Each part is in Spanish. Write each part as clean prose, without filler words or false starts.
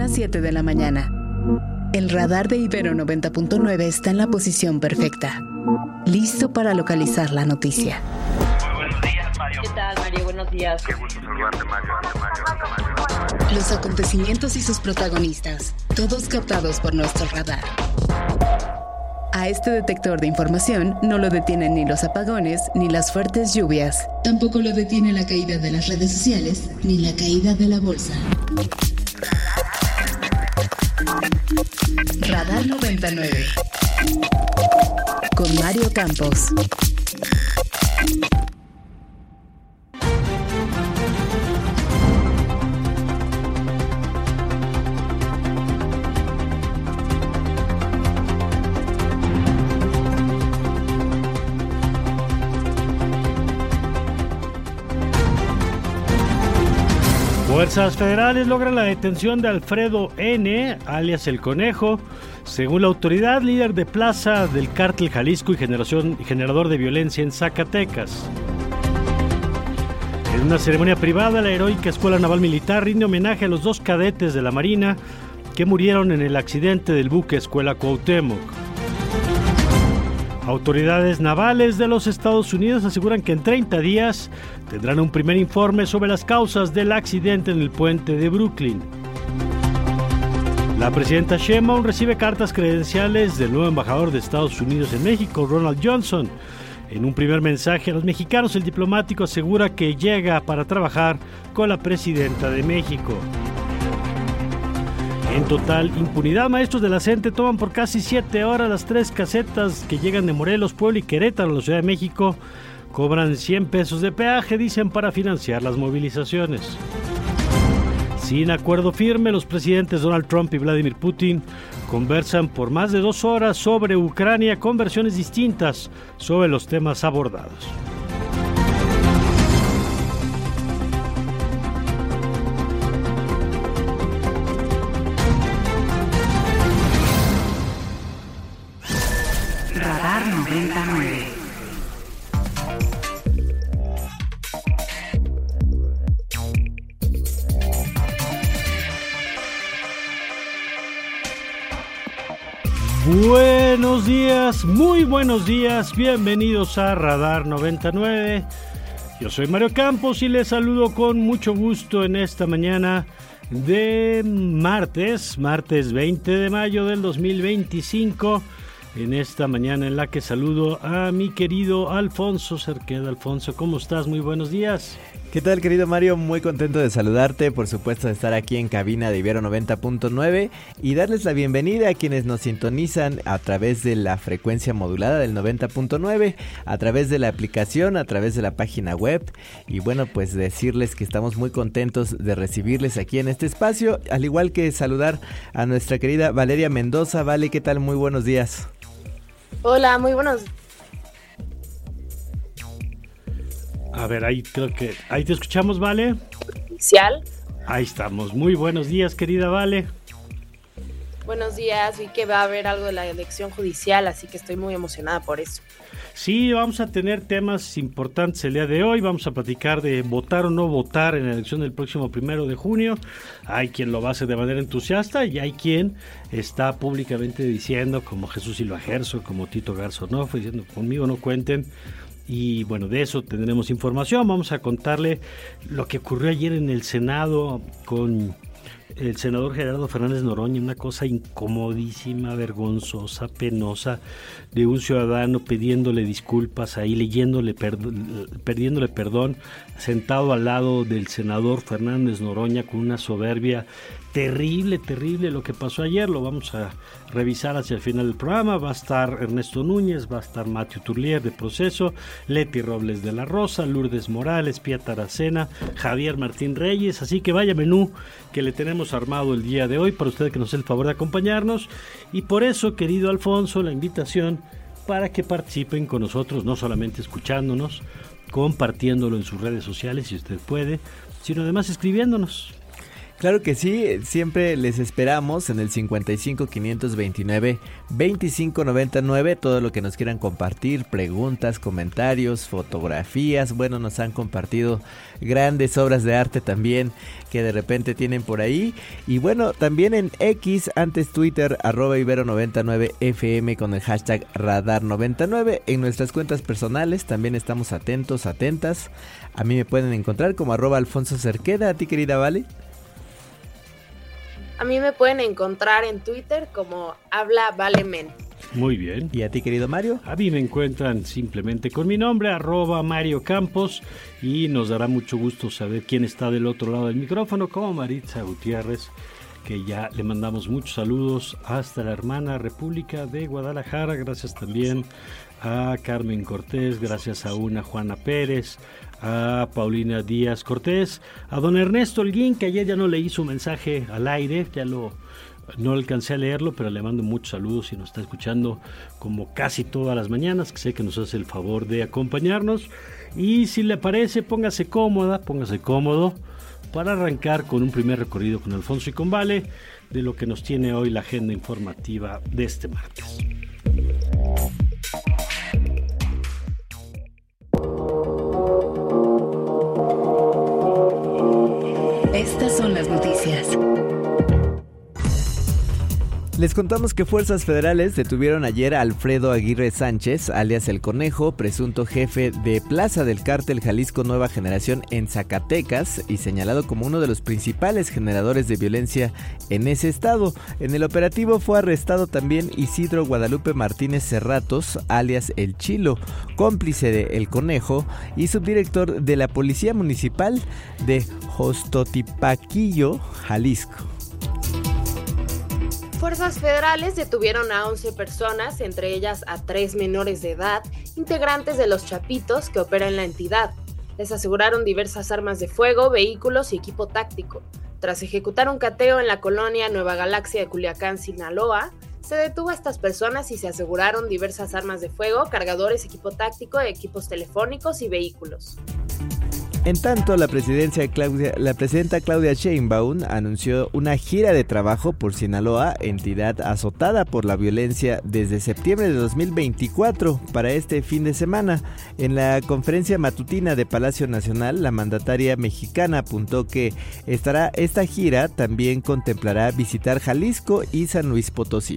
las 7 de la mañana. El radar de Ibero 90.9 está en la posición perfecta, listo para localizar la noticia. Muy buenos días, Mario. ¿Qué tal, Mario? Buenos días. Qué gusto saludarte, Mario. Los acontecimientos y sus protagonistas, todos captados por nuestro radar. A este detector de información no lo detienen ni los apagones ni las fuertes lluvias. Tampoco lo detiene la caída de las redes sociales ni la caída de la bolsa. Radar 99 con Mario Campos. Fuerzas federales logran la detención de Alfredo N., alias El Conejo, según la autoridad, líder de plaza del Cártel Jalisco y generador de violencia en Zacatecas. En una ceremonia privada, la heroica Escuela Naval Militar rinde homenaje a los 2 cadetes de la Marina que murieron en el accidente del buque Escuela Cuauhtémoc. Autoridades navales de los Estados Unidos aseguran que en 30 días tendrán un primer informe sobre las causas del accidente en el puente de Brooklyn. La presidenta Sheinbaum recibe cartas credenciales del nuevo embajador de Estados Unidos en México, Ronald Johnson. En un primer mensaje a los mexicanos, el diplomático asegura que llega para trabajar con la presidenta de México. En total impunidad, maestros de la CENTE toman por casi 7 horas las 3 casetas que llegan de Morelos, Puebla y Querétaro a la Ciudad de México. Cobran 100 pesos de peaje, dicen, para financiar las movilizaciones. Sin acuerdo firme, los presidentes Donald Trump y Vladimir Putin conversan por más de 2 horas sobre Ucrania con versiones distintas sobre los temas abordados. Radar 99. Buenos días, muy buenos días, bienvenidos a Radar 99. Yo soy Mario Campos y les saludo con mucho gusto en esta mañana de martes 20 de mayo del 2025. En esta mañana en la que saludo a mi querido Alfonso Cerqueda. Alfonso, ¿cómo estás? Muy buenos días. ¿Qué tal, querido Mario? Muy contento de saludarte, por supuesto de estar aquí en cabina de Ibero 90.9 y darles la bienvenida a quienes nos sintonizan a través de la frecuencia modulada del 90.9, a través de la aplicación, a través de la página web y bueno, pues decirles que estamos muy contentos de recibirles aquí en este espacio, al igual que saludar a nuestra querida Valeria Mendoza. Vale, ¿qué tal? Muy buenos días. Hola, muy buenos. A ver, ahí creo que... Ahí te escuchamos, Vale. Oficial. Ahí estamos. Muy buenos días, querida Vale. Buenos días, vi que va a haber algo de la elección judicial, así que estoy muy emocionada por eso. Sí, vamos a tener temas importantes el día de hoy. Vamos a platicar de votar o no votar en la elección del próximo 1 de junio. Hay quien lo va a hacer de manera entusiasta y hay quien está públicamente diciendo, como Jesús Silva Gerso, como Tito Garzonofo, diciendo conmigo no cuenten. Y bueno, de eso tendremos información. Vamos a contarle lo que ocurrió ayer en el Senado con el senador Gerardo Fernández Noroña, una cosa incomodísima, vergonzosa, penosa, de un ciudadano pidiéndole disculpas ahí, pidiéndole perdón, sentado al lado del senador Fernández Noroña con una soberbia terrible lo que pasó ayer. Lo vamos a revisar hacia el final del programa. Va a estar Ernesto Núñez, va a estar Matthew Turlier de Proceso, Leti Robles de la Rosa, Lourdes Morales, Pía Taracena, Javier Martín Reyes, así que vaya menú que le tenemos armado el día de hoy para usted que nos hace el favor de acompañarnos. Y por eso, querido Alfonso, la invitación para que participen con nosotros, no solamente escuchándonos, compartiéndolo en sus redes sociales si usted puede, sino además escribiéndonos. Claro que sí, siempre les esperamos en el 55 529 2599, todo lo que nos quieran compartir, preguntas, comentarios, fotografías. Bueno, nos han compartido grandes obras de arte también que de repente tienen por ahí. Y bueno, también en X, antes Twitter, @Ibero99FM con el hashtag Radar99. En nuestras cuentas personales también estamos atentos, atentas. A mí me pueden encontrar como @Alfonso Cerqueda. A ti, querida Vale. A mí me pueden encontrar en Twitter como Habla Valemen. Muy bien. ¿Y a ti, querido Mario? A mí me encuentran simplemente con mi nombre, @Mario Campos, y nos dará mucho gusto saber quién está del otro lado del micrófono, como Maritza Gutiérrez, que ya le mandamos muchos saludos hasta la hermana República de Guadalajara. Gracias también a Carmen Cortés, gracias a una Juana Pérez, a Paulina Díaz Cortés, a don Ernesto Holguín, que ayer ya no leí su mensaje al aire, no alcancé a leerlo, pero le mando muchos saludos y nos está escuchando como casi todas las mañanas, que sé que nos hace el favor de acompañarnos. Y si le parece, póngase cómoda, póngase cómodo para arrancar con un primer recorrido con Alfonso y con Vale de lo que nos tiene hoy la agenda informativa de este martes. Estas son las noticias. Les contamos que fuerzas federales detuvieron ayer a Alfredo Aguirre Sánchez, alias El Conejo, presunto jefe de plaza del cártel Jalisco Nueva Generación en Zacatecas y señalado como uno de los principales generadores de violencia en ese estado. En el operativo fue arrestado también Isidro Guadalupe Martínez Cerratos, alias El Chilo, cómplice de El Conejo y subdirector de la Policía Municipal de Jostotipaquillo, Jalisco. Fuerzas federales detuvieron a 11 personas, entre ellas a 3 menores de edad, integrantes de los Chapitos que operan en la entidad. Les aseguraron diversas armas de fuego, vehículos y equipo táctico. Tras ejecutar un cateo en la colonia Nueva Galaxia de Culiacán, Sinaloa, se detuvo a estas personas y se aseguraron diversas armas de fuego, cargadores, equipo táctico, equipos telefónicos y vehículos. En tanto, la presidenta Claudia Sheinbaum anunció una gira de trabajo por Sinaloa, entidad azotada por la violencia desde septiembre de 2024, para este fin de semana. En la conferencia matutina de Palacio Nacional, la mandataria mexicana apuntó que esta gira también contemplará visitar Jalisco y San Luis Potosí.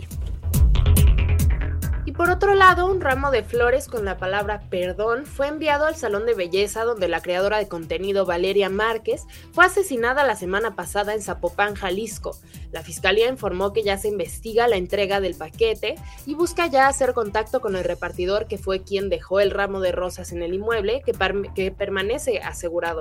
Por otro lado, un ramo de flores con la palabra perdón fue enviado al salón de belleza donde la creadora de contenido Valeria Márquez fue asesinada la semana pasada en Zapopan, Jalisco. La fiscalía informó que ya se investiga la entrega del paquete y busca ya hacer contacto con el repartidor que fue quien dejó el ramo de rosas en el inmueble que permanece asegurado.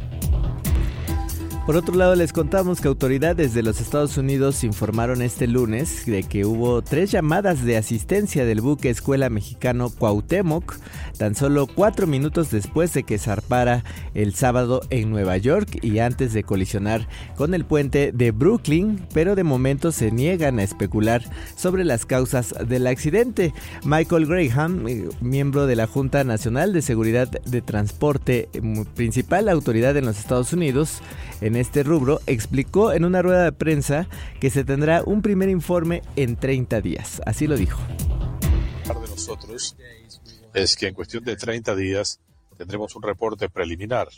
Por otro lado, les contamos que autoridades de los Estados Unidos informaron este lunes de que hubo 3 llamadas de asistencia del buque escuela mexicano Cuauhtémoc, tan solo 4 minutos después de que zarpara el sábado en Nueva York y antes de colisionar con el puente de Brooklyn, pero de momento se niegan a especular sobre las causas del accidente. Michael Graham, miembro de la Junta Nacional de Seguridad de Transporte, principal autoridad en los Estados Unidos en este rubro, explicó en una rueda de prensa que se tendrá un primer informe en 30 días. Así lo dijo. De nosotros es que en cuestión de 30 días tendremos un reporte preliminar.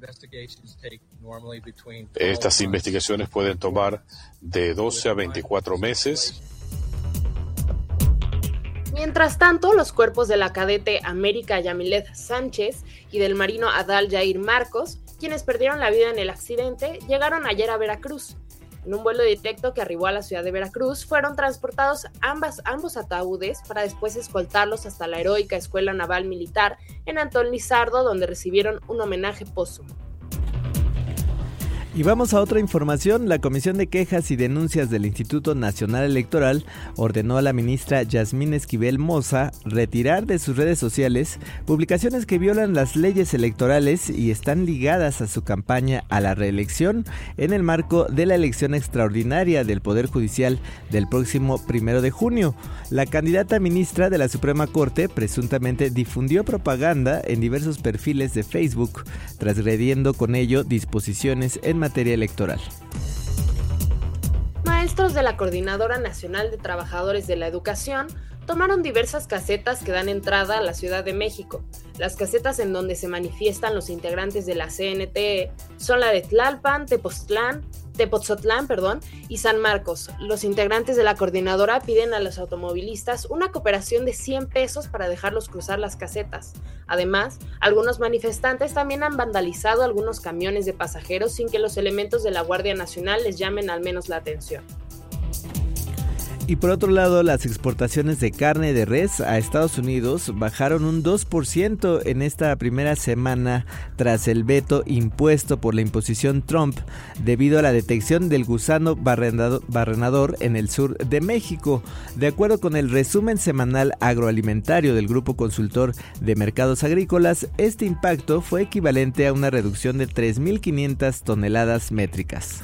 Estas investigaciones pueden tomar de 12 a 24 meses. Mientras tanto, los cuerpos de la cadete América Yamilet Sánchez y del marino Adal Jair Marcos, quienes perdieron la vida en el accidente, llegaron ayer a Veracruz. En un vuelo directo que arribó a la ciudad de Veracruz, fueron transportados ambos ataúdes para después escoltarlos hasta la heroica Escuela Naval Militar en Antón Lizardo, donde recibieron un homenaje póstumo. Y vamos a otra información. La Comisión de Quejas y Denuncias del Instituto Nacional Electoral ordenó a la ministra Yasmín Esquivel Moza retirar de sus redes sociales publicaciones que violan las leyes electorales y están ligadas a su campaña a la reelección en el marco de la elección extraordinaria del Poder Judicial del próximo 1 de junio. La candidata ministra de la Suprema Corte presuntamente difundió propaganda en diversos perfiles de Facebook, transgrediendo con ello disposiciones en materia electoral. maestros de la Coordinadora Nacional de Trabajadores de la Educación tomaron diversas casetas que dan entrada a la Ciudad de México. Las casetas en donde se manifiestan los integrantes de la CNTE son la de Tlalpan, Tepoztlán y San Marcos. Los integrantes de la coordinadora piden a los automovilistas una cooperación de 100 pesos para dejarlos cruzar las casetas. Además, algunos manifestantes también han vandalizado algunos camiones de pasajeros sin que los elementos de la Guardia Nacional les llamen al menos la atención. Y por otro lado, las exportaciones de carne de res a Estados Unidos bajaron un 2% en esta primera semana tras el veto impuesto por la imposición Trump debido a la detección del gusano barrenador en el sur de México. De acuerdo con el resumen semanal agroalimentario del Grupo Consultor de Mercados Agrícolas, este impacto fue equivalente a una reducción de 3.500 toneladas métricas.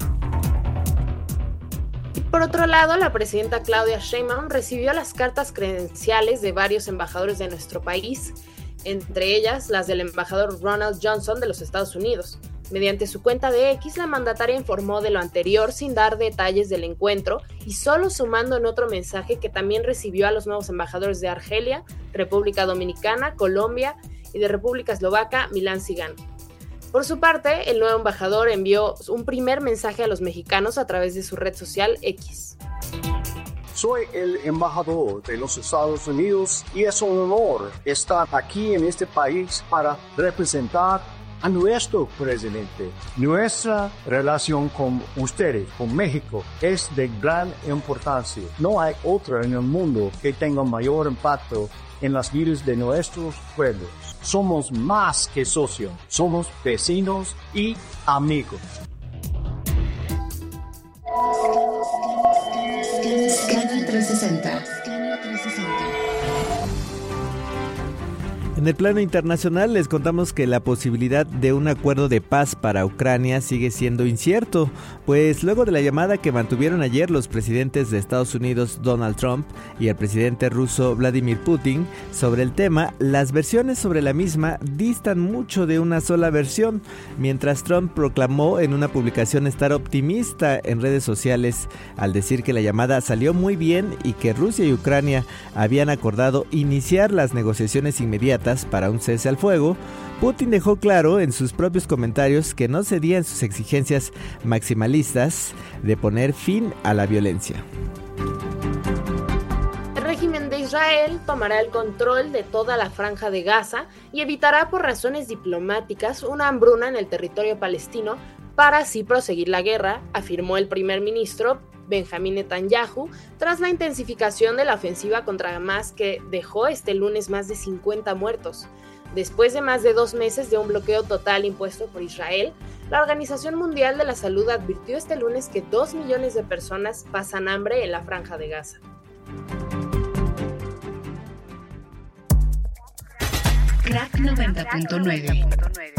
Por otro lado, la presidenta Claudia Sheinbaum recibió las cartas credenciales de varios embajadores de nuestro país, entre ellas las del embajador Ronald Johnson de los Estados Unidos. Mediante su cuenta de X, la mandataria informó de lo anterior sin dar detalles del encuentro y solo sumando en otro mensaje que también recibió a los nuevos embajadores de Argelia, República Dominicana, Colombia y de República Eslovaca, Milán Cigán. Por su parte, el nuevo embajador envió un primer mensaje a los mexicanos a través de su red social X. Soy el embajador de los Estados Unidos y es un honor estar aquí en este país para representar a nuestro presidente. Nuestra relación con ustedes, con México, es de gran importancia. No hay otra en el mundo que tenga mayor impacto en las vidas de nuestros pueblos. Somos más que socios, somos vecinos y amigos. Scanner 360. En el plano internacional les contamos que la posibilidad de un acuerdo de paz para Ucrania sigue siendo incierto, pues luego de la llamada que mantuvieron ayer los presidentes de Estados Unidos Donald Trump y el presidente ruso Vladimir Putin sobre el tema, las versiones sobre la misma distan mucho de una sola versión, mientras Trump proclamó en una publicación estar optimista en redes sociales al decir que la llamada salió muy bien y que Rusia y Ucrania habían acordado iniciar las negociaciones inmediatas para un cese al fuego. Putin dejó claro en sus propios comentarios que no cedía en sus exigencias maximalistas de poner fin a la violencia. El régimen de Israel tomará el control de toda la franja de Gaza y evitará por razones diplomáticas una hambruna en el territorio palestino para así proseguir la guerra, afirmó el primer ministro Benjamín Netanyahu, tras la intensificación de la ofensiva contra Hamas que dejó este lunes más de 50 muertos. Después de más de 2 meses de un bloqueo total impuesto por Israel, la Organización Mundial de la Salud advirtió este lunes que 2 millones de personas pasan hambre en la franja de Gaza. Crack 90.9.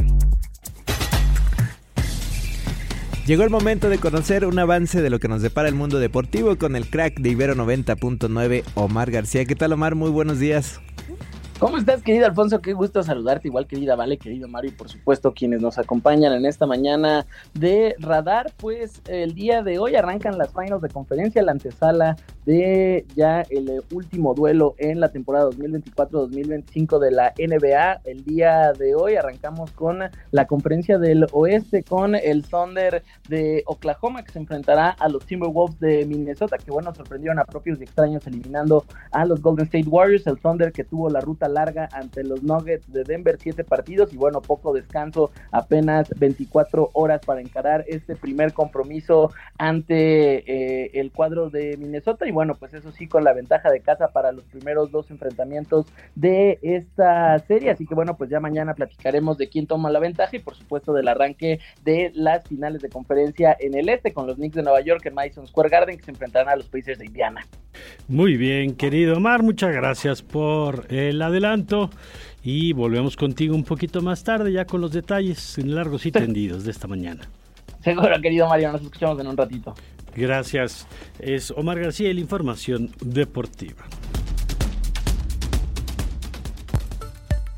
Llegó el momento de conocer un avance de lo que nos depara el mundo deportivo con el crack de Ibero 90.9, Omar García. ¿Qué tal, Omar? Muy buenos días. ¿Cómo estás, querido Alfonso? Qué gusto saludarte, igual querida Vale, querido Mario y por supuesto quienes nos acompañan en esta mañana de Radar. Pues el día de hoy arrancan las finals de conferencia, la antesala de ya el último duelo en la temporada 2024-2025 de la NBA. El día de hoy arrancamos con la conferencia del oeste con el Thunder de Oklahoma, que se enfrentará a los Timberwolves de Minnesota, que bueno, sorprendieron a propios y extraños eliminando a los Golden State Warriors. El Thunder que tuvo la ruta larga ante los Nuggets de Denver, 7 partidos y bueno, poco descanso, apenas 24 horas para encarar este primer compromiso ante el cuadro de Minnesota y bueno, pues eso sí, con la ventaja de casa para los primeros 2 enfrentamientos de esta serie, así que bueno, pues ya mañana platicaremos de quién toma la ventaja y por supuesto del arranque de las finales de conferencia en el este con los Knicks de Nueva York en Madison Square Garden, que se enfrentarán a los Pacers de Indiana. Muy bien, querido Omar, muchas gracias por el adelanto y volvemos contigo un poquito más tarde ya con los detalles largos y tendidos de esta mañana. Seguro, querido Mario, nos escuchamos en un ratito. Gracias. Es Omar García y la información deportiva.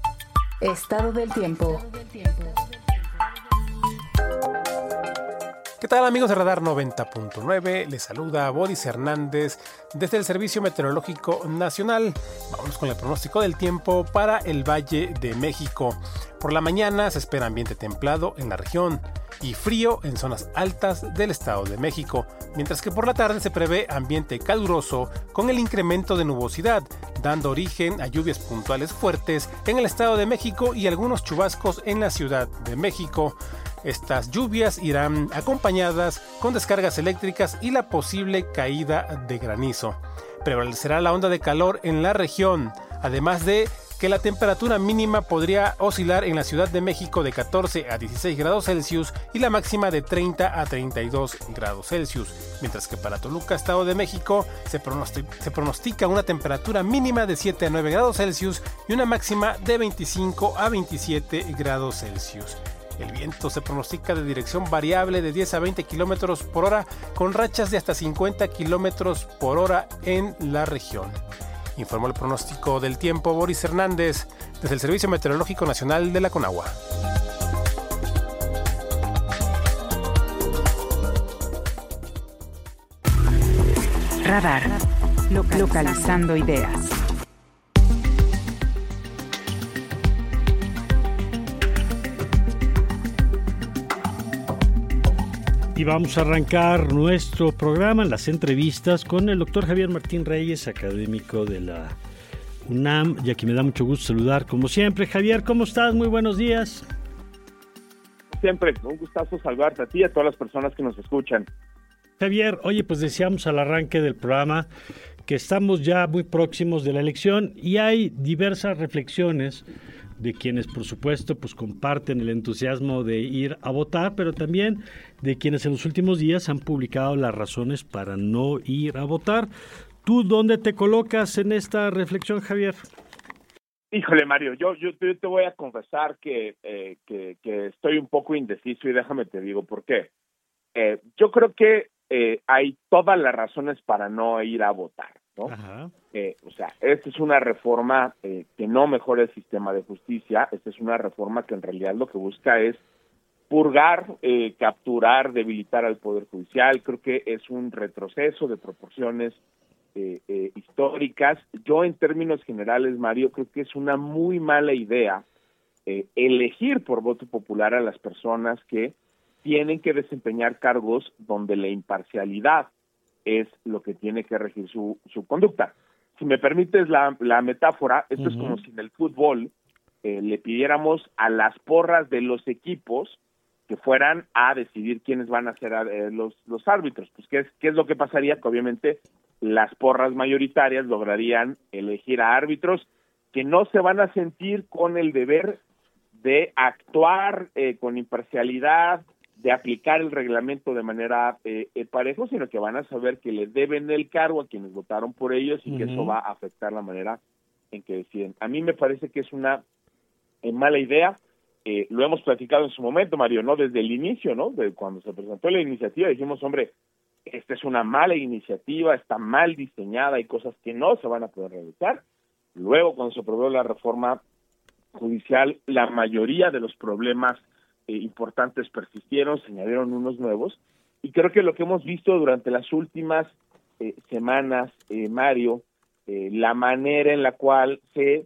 Estado del tiempo. ¿Qué tal, amigos de Radar 90.9? Les saluda Boris Hernández desde el Servicio Meteorológico Nacional. Vamos con el pronóstico del tiempo para el Valle de México. Por la mañana se espera ambiente templado en la región y frío en zonas altas del Estado de México, mientras que por la tarde se prevé ambiente caluroso con el incremento de nubosidad, dando origen a lluvias puntuales fuertes en el Estado de México y algunos chubascos en la Ciudad de México. Estas lluvias irán acompañadas con descargas eléctricas y la posible caída de granizo. Prevalecerá la onda de calor en la región, además de que la temperatura mínima podría oscilar en la Ciudad de México de 14 a 16 grados Celsius y la máxima de 30 a 32 grados Celsius, mientras que para Toluca, Estado de México, se pronostica una temperatura mínima de 7 a 9 grados Celsius y una máxima de 25 a 27 grados Celsius. El viento se pronostica de dirección variable de 10 a 20 kilómetros por hora, con rachas de hasta 50 kilómetros por hora en la región. Informó el pronóstico del tiempo Boris Hernández desde el Servicio Meteorológico Nacional de la Conagua. Radar. Localizando ideas. Y vamos a arrancar nuestro programa, las entrevistas, con el doctor Javier Martín Reyes, académico de la UNAM, y aquí me da mucho gusto saludar, como siempre. Javier, ¿cómo estás? Muy buenos días. Siempre, un gustazo saludarte a ti y a todas las personas que nos escuchan. Javier, oye, pues decíamos al arranque del programa que estamos ya muy próximos de la elección y hay diversas reflexiones de quienes, por supuesto, pues comparten el entusiasmo de ir a votar, pero también de quienes en los últimos días han publicado las razones para no ir a votar. ¿Tú dónde te colocas en esta reflexión, Javier? Híjole, Mario, yo te voy a confesar que estoy un poco indeciso y déjame te digo por qué. Yo creo que hay todas las razones para no ir a votar, ¿no? Ajá. O sea, esta es una reforma que no mejora el sistema de justicia. Esta es una reforma que en realidad lo que busca es purgar, capturar, debilitar al Poder Judicial. Creo que es un retroceso de proporciones históricas. Yo, en términos generales, Mario, creo que es una muy mala idea elegir por voto popular a las personas que tienen que desempeñar cargos donde la imparcialidad es lo que tiene que regir su conducta. Si me permites la metáfora, esto es como si en el fútbol le pidiéramos a las porras de los equipos que fueran a decidir quiénes van a ser los árbitros. Pues ¿qué es lo que pasaría? Que obviamente las porras mayoritarias lograrían elegir a árbitros que no se van a sentir con el deber de actuar con imparcialidad, de aplicar el reglamento de manera parejo, sino que van a saber que le deben el cargo a quienes votaron por ellos y que eso va a afectar la manera en que deciden. A mí me parece que es una mala idea. Lo hemos platicado en su momento, Mario, ¿no? Desde el inicio, ¿no? De cuando se presentó la iniciativa, dijimos, hombre, esta es una mala iniciativa, está mal diseñada, hay cosas que no se van a poder realizar. Luego, cuando se aprobó la reforma judicial, la mayoría de los problemas importantes persistieron, se añadieron unos nuevos, y creo que lo que hemos visto durante las últimas semanas, Mario, la manera en la cual se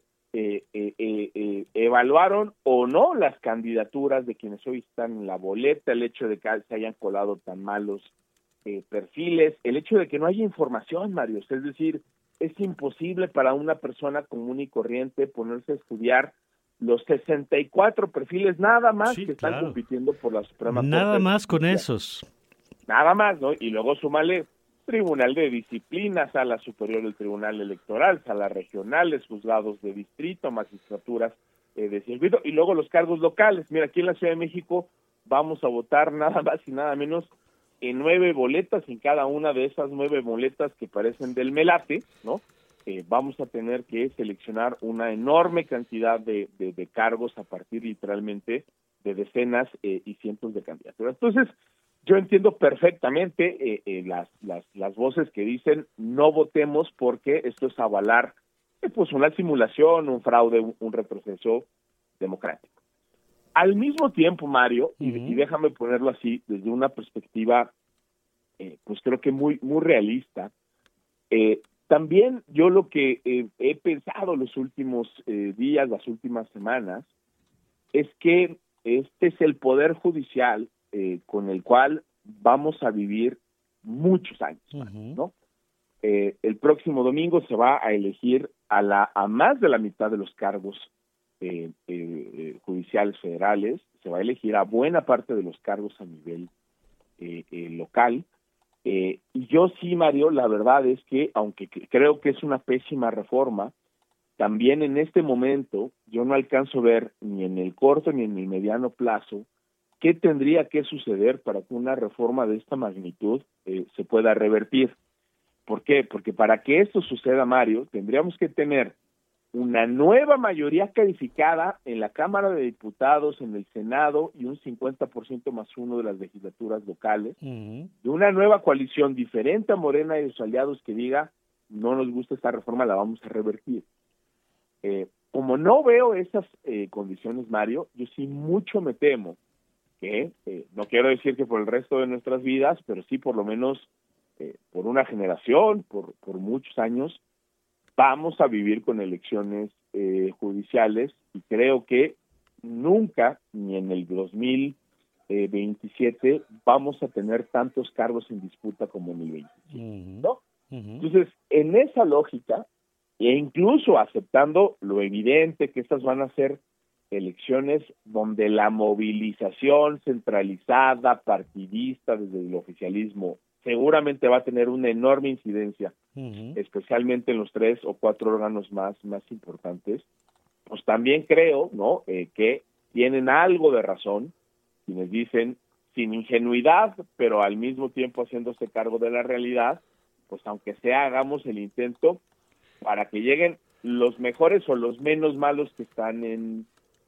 evaluaron o no las candidaturas de quienes hoy están en la boleta, el hecho de que se hayan colado tan malos perfiles, el hecho de que no haya información, Mario, es decir, es imposible para una persona común y corriente ponerse a estudiar los 64 perfiles nada más que están compitiendo por la Suprema Corte. Nada más con esos. Nada más, ¿no? Y luego súmale Tribunal de Disciplina, Sala Superior del Tribunal Electoral, Salas Regionales, Juzgados de Distrito, Magistraturas de Circuito, y luego los cargos locales. Mira, aquí en la Ciudad de México vamos a votar nada más y nada menos en 9 boletas, en cada una de esas 9 boletas que parecen del melate, ¿no? Vamos a tener que seleccionar una enorme cantidad de cargos a partir literalmente de decenas y cientos de candidaturas. Entonces, yo entiendo perfectamente las voces que dicen no votemos porque esto es avalar pues una simulación, un fraude, un retroceso democrático. Al mismo tiempo, Mario, y déjame ponerlo así, desde una perspectiva, pues creo que muy realista, también yo lo que he pensado los últimos días, las últimas semanas, es que este es el poder judicial con el cual vamos a vivir muchos años, ¿no? El próximo domingo se va a elegir a más de la mitad de los cargos judiciales federales, se va a elegir a buena parte de los cargos a nivel local. Y yo sí, Mario, la verdad es que, aunque creo que es una pésima reforma, también en este momento yo no alcanzo a ver ni en el corto ni en el mediano plazo qué tendría que suceder para que una reforma de esta magnitud se pueda revertir. ¿Por qué? Porque para que esto suceda, Mario, tendríamos que tener una nueva mayoría calificada en la Cámara de Diputados, en el Senado y un 50% más uno de las legislaturas locales, de una nueva coalición diferente a Morena y sus aliados que diga, no nos gusta esta reforma, la vamos a revertir. Como no veo esas condiciones, Mario, yo sí mucho me temo que, no quiero decir que por el resto de nuestras vidas, pero sí por lo menos por una generación, por muchos años, vamos a vivir con elecciones judiciales, y creo que nunca, ni en el 2027, vamos a tener tantos cargos en disputa como en el 27, ¿no? Entonces, en esa lógica, e incluso aceptando lo evidente que estas van a ser elecciones donde la movilización centralizada, partidista desde el oficialismo, seguramente va a tener una enorme incidencia, especialmente en los 3 o 4 órganos más importantes, pues también creo, ¿no?, que tienen algo de razón quienes dicen, sin ingenuidad, pero al mismo tiempo haciéndose cargo de la realidad, pues aunque sea, hagamos el intento para que lleguen los mejores o los menos malos que están en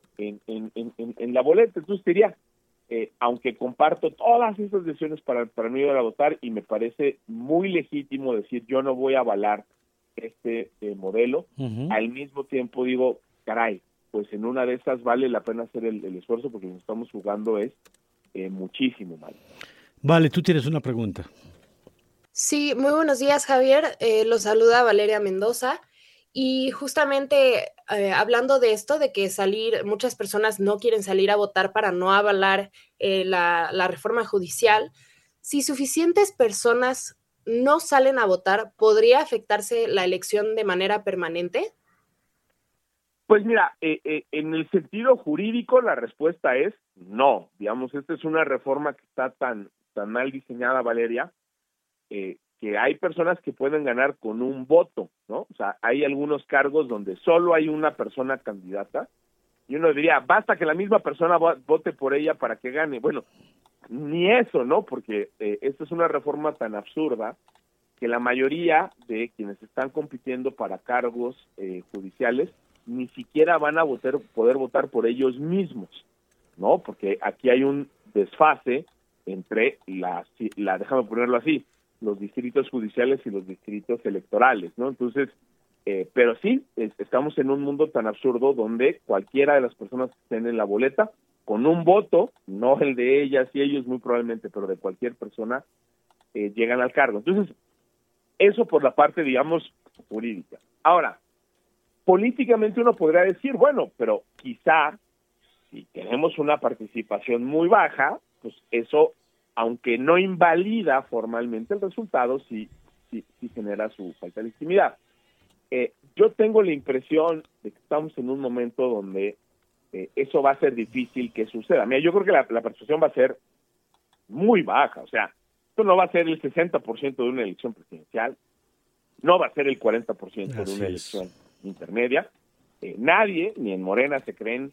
la boleta. Entonces diría, aunque comparto todas estas decisiones para no ir a votar, y me parece muy legítimo decir yo no voy a avalar este modelo, al mismo tiempo digo, caray, pues en una de esas vale la pena hacer el esfuerzo, porque lo que estamos jugando es muchísimo mal. Vale, tú tienes una pregunta. Sí, muy buenos días, Javier. Los saluda Valeria Mendoza. Y justamente hablando de esto, de que muchas personas no quieren salir a votar para no avalar la reforma judicial, si suficientes personas no salen a votar, ¿podría afectarse la elección de manera permanente? Pues mira, en el sentido jurídico la respuesta es no. Digamos, esta es una reforma que está tan mal diseñada, Valeria, que hay personas que pueden ganar con un voto, ¿no? O sea, hay algunos cargos donde solo hay una persona candidata, y uno diría, basta que la misma persona vote por ella para que gane. Bueno, ni eso, ¿no? Porque esta es una reforma tan absurda que la mayoría de quienes están compitiendo para cargos judiciales ni siquiera van a poder votar por ellos mismos, ¿no? Porque aquí hay un desfase entre déjame ponerlo así, los distritos judiciales y los distritos electorales, ¿no? Entonces, pero sí, estamos en un mundo tan absurdo donde cualquiera de las personas que estén en la boleta, con un voto, no el de ellas y ellos muy probablemente, pero de cualquier persona, llegan al cargo. Entonces, eso por la parte, digamos, jurídica. Ahora, políticamente uno podría decir, bueno, pero quizá, si tenemos una participación muy baja, pues eso, aunque no invalida formalmente el resultado, sí genera su falta de legitimidad. Yo tengo la impresión de que estamos en un momento donde eso va a ser difícil que suceda. Mira, yo creo que la participación va a ser muy baja, o sea, esto no va a ser el 60% de una elección presidencial, no va a ser el 40% de una elección intermedia. Nadie, ni en Morena se creen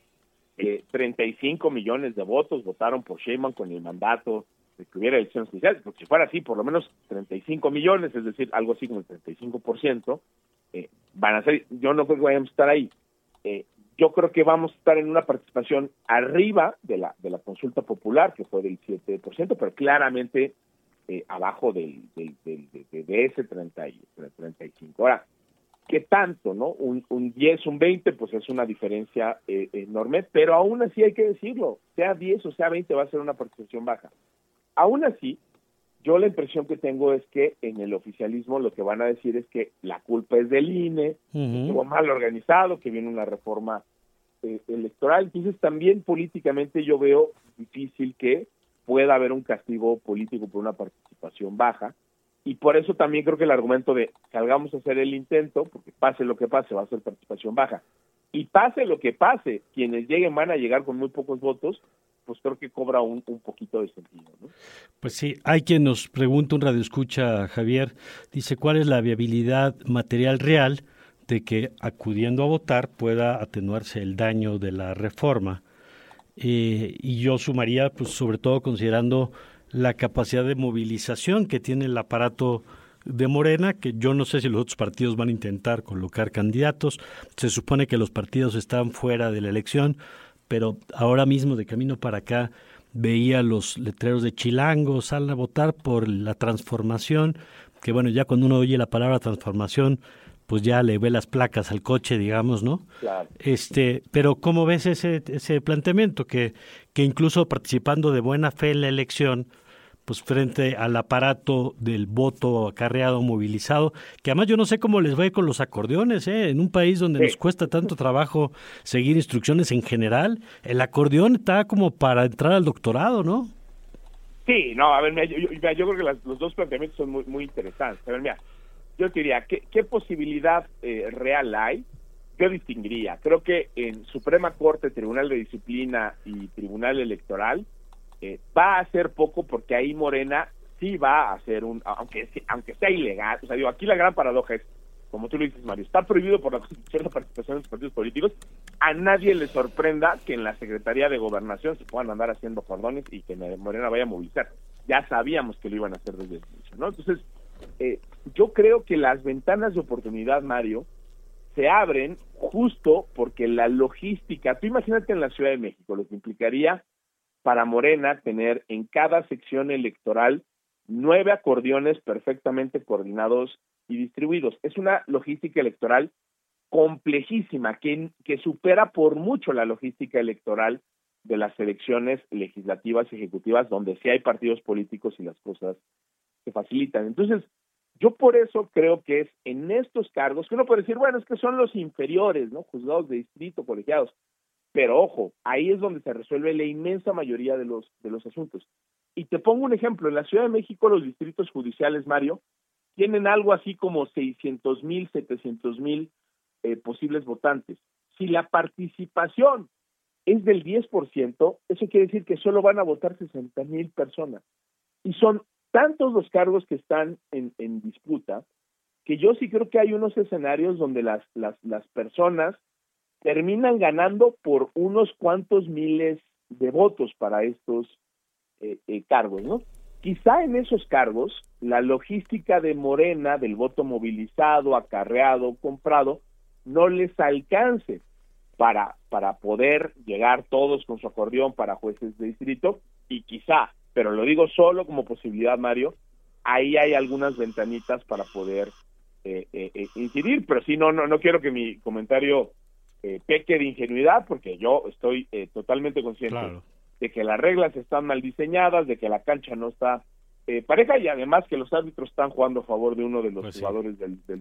35 millones de votos votaron por Sheinbaum con el mandato de que hubiera elecciones judiciales, porque si fuera así, por lo menos 35 millones, es decir, algo así como el 35%, van a ser, yo no creo que vayamos a estar ahí. Yo creo que vamos a estar en una participación arriba de la consulta popular, que fue del 7%, pero claramente abajo de ese 35. Ahora, ¿qué tanto, no? Un 10, un 20, pues es una diferencia enorme, pero aún así hay que decirlo, sea 10 o sea 20 va a ser una participación baja. Aún así, yo la impresión que tengo es que en el oficialismo lo que van a decir es que la culpa es del INE, que estuvo mal organizado, que viene una reforma electoral. Entonces también políticamente yo veo difícil que pueda haber un castigo político por una participación baja, y por eso también creo que el argumento de salgamos a hacer el intento, porque pase lo que pase va a ser participación baja, y pase lo que pase, quienes lleguen van a llegar con muy pocos votos, pues creo que cobra un poquito de sentido, ¿no? Pues sí, hay quien nos pregunta, un radioescucha, Javier, dice, ¿cuál es la viabilidad material real de que acudiendo a votar pueda atenuarse el daño de la reforma? Y yo sumaría, pues sobre todo considerando la capacidad de movilización que tiene el aparato de Morena, que yo no sé si los otros partidos van a intentar colocar candidatos. Se supone que los partidos están fuera de la elección, pero ahora mismo de camino para acá veía los letreros de Chilango, salen a votar por la transformación, que bueno, ya cuando uno oye la palabra transformación, pues ya le ve las placas al coche, digamos, ¿no? Claro. Pero ¿cómo ves ese planteamiento? Que incluso participando de buena fe en la elección, pues frente al aparato del voto acarreado, movilizado, que además yo no sé cómo les va a ir con los acordeones, en un país donde nos cuesta tanto trabajo seguir instrucciones en general, el acordeón está como para entrar al doctorado, ¿no? Sí, no, a ver, mira, yo creo que los dos planteamientos son muy, muy interesantes. A ver, mira, yo te diría, ¿qué posibilidad real hay? Yo distinguiría, creo que en Suprema Corte, Tribunal de Disciplina y Tribunal Electoral, va a hacer poco, porque ahí Morena sí va a hacer aunque sea ilegal, o sea, digo, aquí la gran paradoja es, como tú lo dices, Mario, está prohibido por la Constitución la participación de los partidos políticos, a nadie le sorprenda que en la Secretaría de Gobernación se puedan andar haciendo cordones y que Morena vaya a movilizar. Ya sabíamos que lo iban a hacer desde el inicio, ¿no? Entonces, yo creo que las ventanas de oportunidad, Mario, se abren justo porque la logística, tú imagínate en la Ciudad de México, lo que implicaría para Morena tener en cada sección electoral 9 acordeones perfectamente coordinados y distribuidos. Es una logística electoral complejísima que supera por mucho la logística electoral de las elecciones legislativas y ejecutivas, donde sí hay partidos políticos y las cosas se facilitan. Entonces, yo por eso creo que es en estos cargos que uno puede decir, bueno, es que son los inferiores, ¿no? Juzgados de distrito, colegiados. Pero ojo, ahí es donde se resuelve la inmensa mayoría de los asuntos. Y te pongo un ejemplo, en la Ciudad de México los distritos judiciales, Mario, tienen algo así como 600,000, 700,000 posibles votantes. Si la participación es del 10%, eso quiere decir que solo van a votar 60,000 personas. Y son tantos los cargos que están en disputa, que yo sí creo que hay unos escenarios donde las personas terminan ganando por unos cuantos miles de votos para estos cargos, ¿no? Quizá en esos cargos la logística de Morena, del voto movilizado, acarreado, comprado, no les alcance para poder llegar todos con su acordeón para jueces de distrito, y quizá, pero lo digo solo como posibilidad, Mario, ahí hay algunas ventanitas para poder incidir, pero sí, no quiero que mi comentario peque de ingenuidad, porque yo estoy totalmente consciente de que las reglas están mal diseñadas, de que la cancha no está pareja, y además que los árbitros están jugando a favor de uno de los jugadores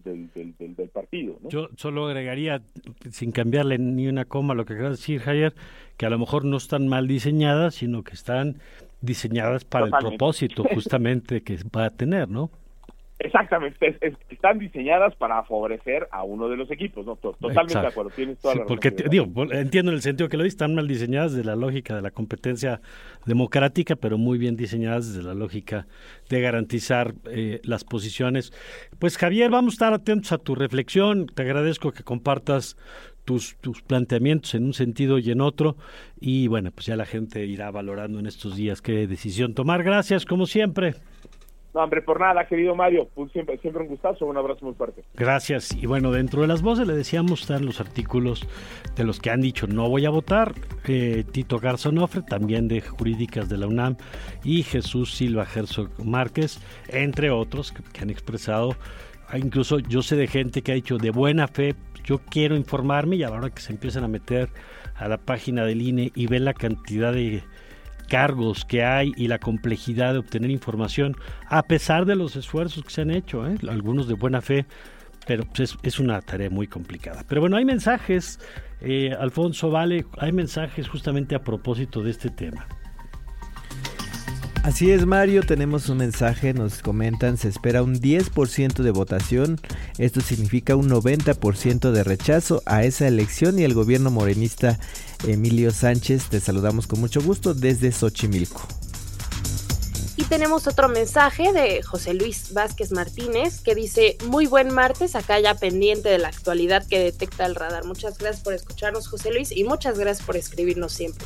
del partido, ¿no? Yo solo agregaría, sin cambiarle ni una coma a lo que acaba de decir Javier, que a lo mejor no están mal diseñadas, sino que están diseñadas para el propósito justamente que va a tener, ¿no? Exactamente, están diseñadas para favorecer a uno de los equipos, ¿no? Totalmente de acuerdo, tienes toda la razón. Porque entiendo en el sentido que lo dices, están mal diseñadas desde la lógica de la competencia democrática, pero muy bien diseñadas desde la lógica de garantizar las posiciones. Pues Javier, vamos a estar atentos a tu reflexión, te agradezco que compartas tus planteamientos en un sentido y en otro, y bueno, pues ya la gente irá valorando en estos días qué decisión tomar. Gracias, como siempre. No, hombre, por nada, querido Mario, pues siempre un gustazo, un abrazo muy fuerte. Gracias, y bueno, dentro de las voces le decíamos, están los artículos de los que han dicho no voy a votar, Tito Garzonofre, también de Jurídicas de la UNAM, y Jesús Silva Herzog Márquez, entre otros que han expresado incluso yo sé de gente que ha dicho de buena fe, yo quiero informarme, y a la hora que se empiezan a meter a la página del INE y ven la cantidad de cargos que hay y la complejidad de obtener información, a pesar de los esfuerzos que se han hecho, algunos de buena fe, pero pues es una tarea muy complicada. Pero bueno, hay mensajes, Alfonso, Vale, hay mensajes justamente a propósito de este tema. Así es, Mario, tenemos un mensaje, nos comentan, se espera un 10% de votación, esto significa un 90% de rechazo a esa elección y el gobierno morenista. Emilio Sánchez, te saludamos con mucho gusto desde Xochimilco. Y tenemos otro mensaje de José Luis Vázquez Martínez que dice: muy buen martes, acá ya pendiente de la actualidad que detecta el radar. Muchas gracias por escucharnos, José Luis, y muchas gracias por escribirnos siempre.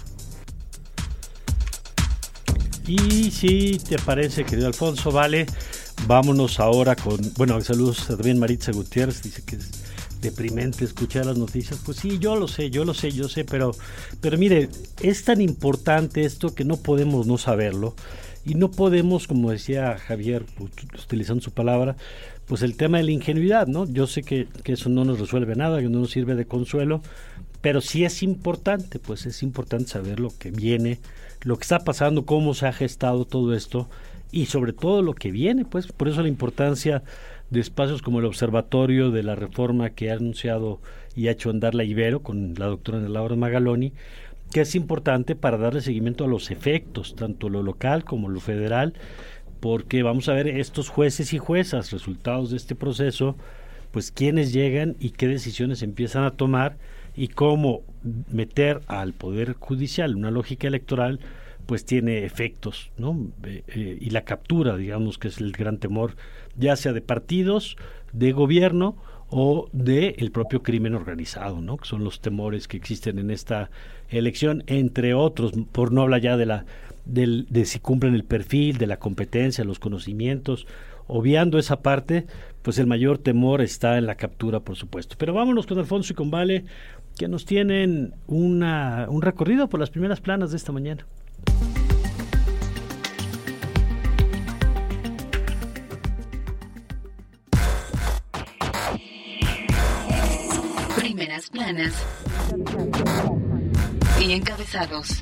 Y si te parece, querido Alfonso, Vale, vámonos ahora con, bueno, saludos también Maritza Gutiérrez, dice que es deprimente escuchar las noticias. Pues sí, yo lo sé, pero mire, es tan importante esto que no podemos no saberlo, y no podemos, como decía Javier, utilizando su palabra, pues el tema de la ingenuidad, ¿no? Yo sé que eso no nos resuelve nada, que no nos sirve de consuelo, pero sí es importante, pues es importante saber lo que viene, lo que está pasando, cómo se ha gestado todo esto y sobre todo lo que viene, pues por eso la importancia de espacios como el Observatorio de la Reforma que ha anunciado y ha hecho andar la Ibero con la doctora Laura Magaloni, que es importante para darle seguimiento a los efectos, tanto lo local como lo federal, porque vamos a ver estos jueces y juezas, resultados de este proceso, pues quiénes llegan y qué decisiones empiezan a tomar, y cómo meter al Poder Judicial una lógica electoral, pues tiene efectos, ¿no? Y la captura, digamos, que es el gran temor, ya sea de partidos, de gobierno o del propio crimen organizado, ¿no? Que son los temores que existen en esta elección, entre otros, por no hablar ya de si cumplen el perfil, de la competencia, los conocimientos. Obviando esa parte, pues el mayor temor está en la captura, por supuesto. Pero vámonos con Alfonso y con Vale, que nos tienen un recorrido por las primeras planas de esta mañana. Primeras planas y encabezados.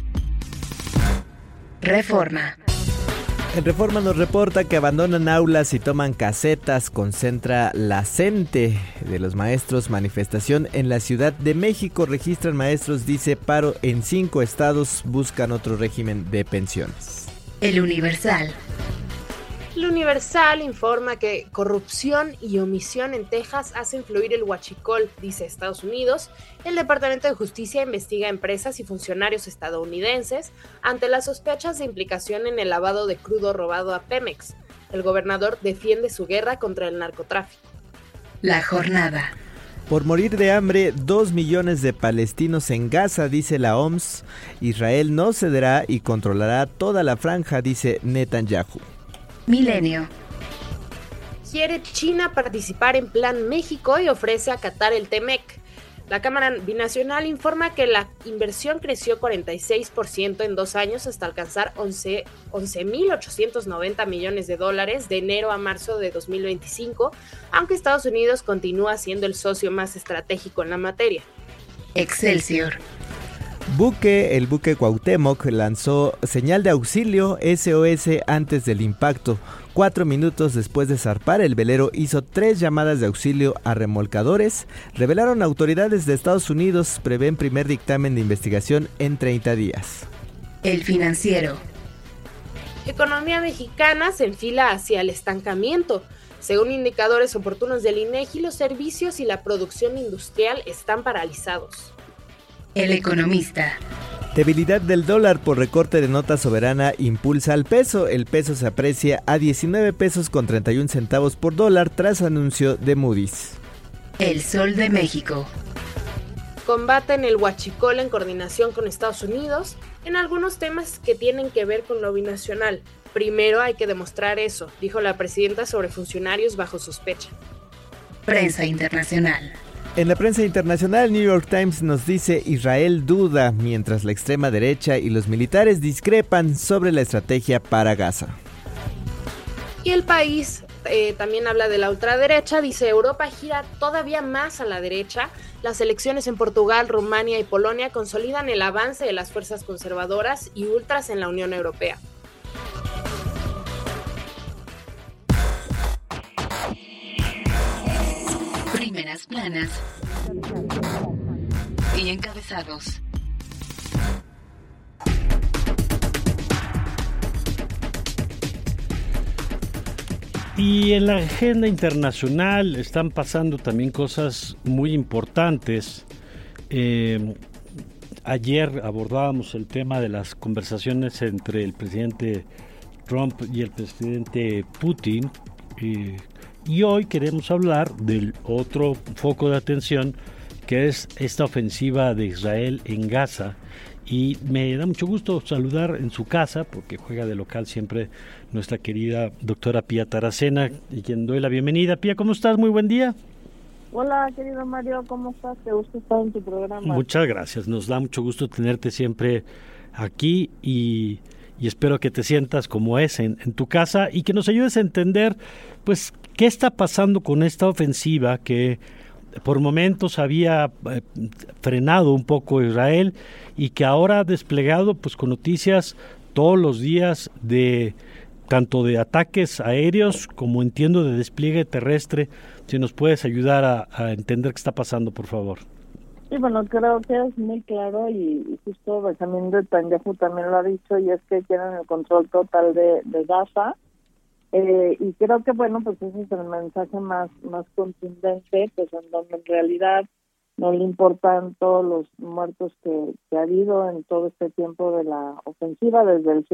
Reforma. En Reforma nos reporta que abandonan aulas y toman casetas, concentra la CENTE de los maestros, manifestación en la Ciudad de México, registran maestros, dice paro en 5 estados, buscan otro régimen de pensiones. El Universal. El Universal informa que corrupción y omisión en Texas hacen fluir el huachicol, dice Estados Unidos. El Departamento de Justicia investiga empresas y funcionarios estadounidenses ante las sospechas de implicación en el lavado de crudo robado a Pemex. El gobernador defiende su guerra contra el narcotráfico. La jornada. Por morir de hambre, 2 millones de palestinos en Gaza, dice la OMS. Israel no cederá y controlará toda la franja, dice Netanyahu. Milenio. Quiere China participar en Plan México y ofrece a Qatar el TEMEC. La Cámara Binacional informa que la inversión creció 46% en 2 años hasta alcanzar 11.890 millones de dólares de enero a marzo de 2025, aunque Estados Unidos continúa siendo el socio más estratégico en la materia. Excelsior. El buque Cuauhtémoc lanzó señal de auxilio SOS antes del impacto. 4 minutos después de zarpar, el velero hizo 3 llamadas de auxilio a remolcadores. Revelaron autoridades de Estados Unidos, prevén primer dictamen de investigación en 30 días. El Financiero. Economía mexicana se enfila hacia el estancamiento. Según indicadores oportunos del INEGI, los servicios y la producción industrial están paralizados. El Economista. Debilidad del dólar por recorte de nota soberana impulsa al peso. El peso se aprecia a 19 pesos con 31 centavos por dólar tras anuncio de Moody's. El Sol de México. Combaten el huachicol en coordinación con Estados Unidos en algunos temas que tienen que ver con lo binacional. Primero hay que demostrar eso, dijo la presidenta sobre funcionarios bajo sospecha. Prensa internacional. En la prensa internacional, New York Times nos dice Israel duda mientras la extrema derecha y los militares discrepan sobre la estrategia para Gaza. Y El País también habla de la ultraderecha, dice Europa gira todavía más a la derecha, las elecciones en Portugal, Rumania y Polonia consolidan el avance de las fuerzas conservadoras y ultras en la Unión Europea. Primeras planas y encabezados. Y en la agenda internacional están pasando también cosas muy importantes. Ayer abordábamos el tema de las conversaciones entre el presidente Trump y el presidente Putin. Y hoy queremos hablar del otro foco de atención, que es esta ofensiva de Israel en Gaza. Y me da mucho gusto saludar en su casa, porque juega de local siempre nuestra querida doctora Pía Taracena, y quien doy la bienvenida. Pía, ¿cómo estás? Muy buen día. Hola, querido Mario, ¿cómo estás? Te gusta estar en tu programa. Muchas gracias, nos da mucho gusto tenerte siempre aquí y espero que te sientas como es en tu casa y que nos ayudes a entender, pues, qué está pasando con esta ofensiva que por momentos había frenado un poco Israel y que ahora ha desplegado, pues, con noticias todos los días de tanto de ataques aéreos como, entiendo, de despliegue terrestre. Si nos puedes ayudar a entender qué está pasando, por favor. Sí, bueno, creo que es muy claro y justo Benjamín Netanyahu también lo ha dicho, y es que quieren el control total de Gaza. Y creo que, bueno, pues ese es el mensaje más contundente, pues en donde en realidad no le importan todos los muertos que ha habido en todo este tiempo de la ofensiva,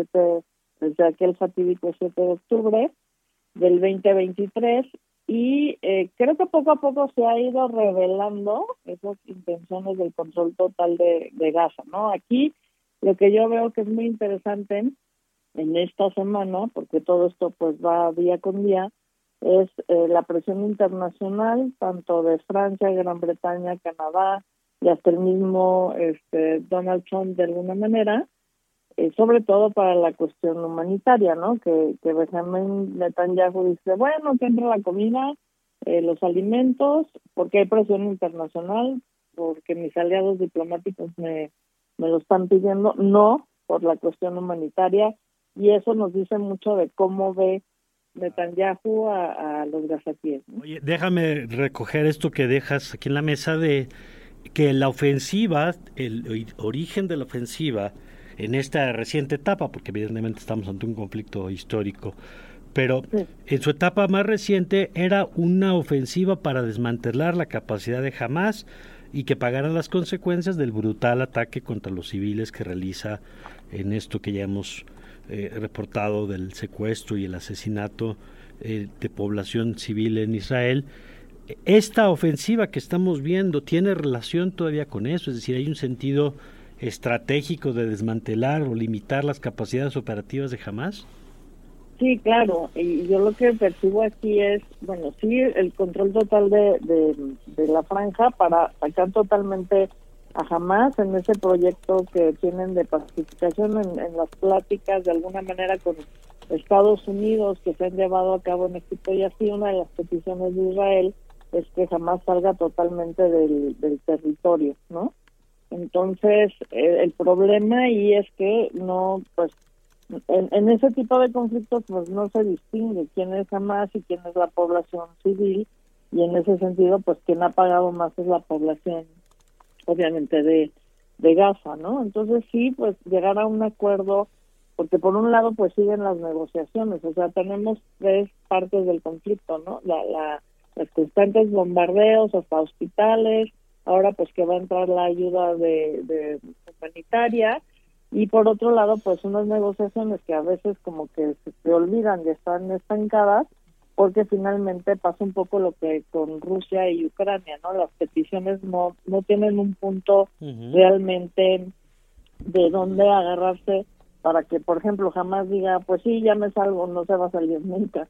desde aquel fatídico 7 de octubre del 2023, y creo que poco a poco se ha ido revelando esas intenciones del control total de Gaza, ¿no? Aquí lo que yo veo que es muy interesante en esta semana, porque todo esto pues va día con día, es la presión internacional, tanto de Francia, Gran Bretaña, Canadá y hasta el mismo Donald Trump de alguna manera, sobre todo para la cuestión humanitaria, ¿no? Que Benjamín Netanyahu dice, bueno, que entre la comida, los alimentos, porque hay presión internacional, porque mis aliados diplomáticos me lo están pidiendo, no por la cuestión humanitaria. Y eso nos dice mucho de cómo ve Netanyahu a los gazatíes, ¿no? Oye, déjame recoger esto que dejas aquí en la mesa, de que la ofensiva, el origen de la ofensiva en esta reciente etapa, porque evidentemente estamos ante un conflicto histórico, pero sí, en su etapa más reciente era una ofensiva para desmantelar la capacidad de Hamás y que pagaran las consecuencias del brutal ataque contra los civiles que realiza en esto que ya hemos reportado del secuestro y el asesinato de población civil en Israel. Esta ofensiva que estamos viendo tiene relación todavía con eso, es decir, hay un sentido estratégico de desmantelar o limitar las capacidades operativas de Hamás. Sí, claro, y yo lo que percibo aquí es, bueno, sí, el control total de la franja para sacar totalmente a Hamás en ese proyecto que tienen de pacificación en las pláticas de alguna manera con Estados Unidos que se han llevado a cabo en Egipto, y así una de las peticiones de Israel es que Hamás salga totalmente del territorio, ¿no? Entonces, el problema ahí es que no, pues, en ese tipo de conflictos pues no se distingue quién es Hamás y quién es la población civil, y en ese sentido pues quien ha pagado más es la población obviamente de Gaza, ¿no? Entonces sí, pues llegar a un acuerdo, porque por un lado pues siguen las negociaciones, o sea, tenemos tres partes del conflicto, ¿no? Los constantes bombardeos hasta hospitales, ahora pues que va a entrar la ayuda de humanitaria, y por otro lado pues unas negociaciones que a veces como que se olvidan y están estancadas, porque finalmente pasa un poco lo que con Rusia y Ucrania, ¿no? Las peticiones no tienen un punto realmente de dónde agarrarse para que, por ejemplo, jamás diga, pues sí, ya me salgo, no se va a salir nunca.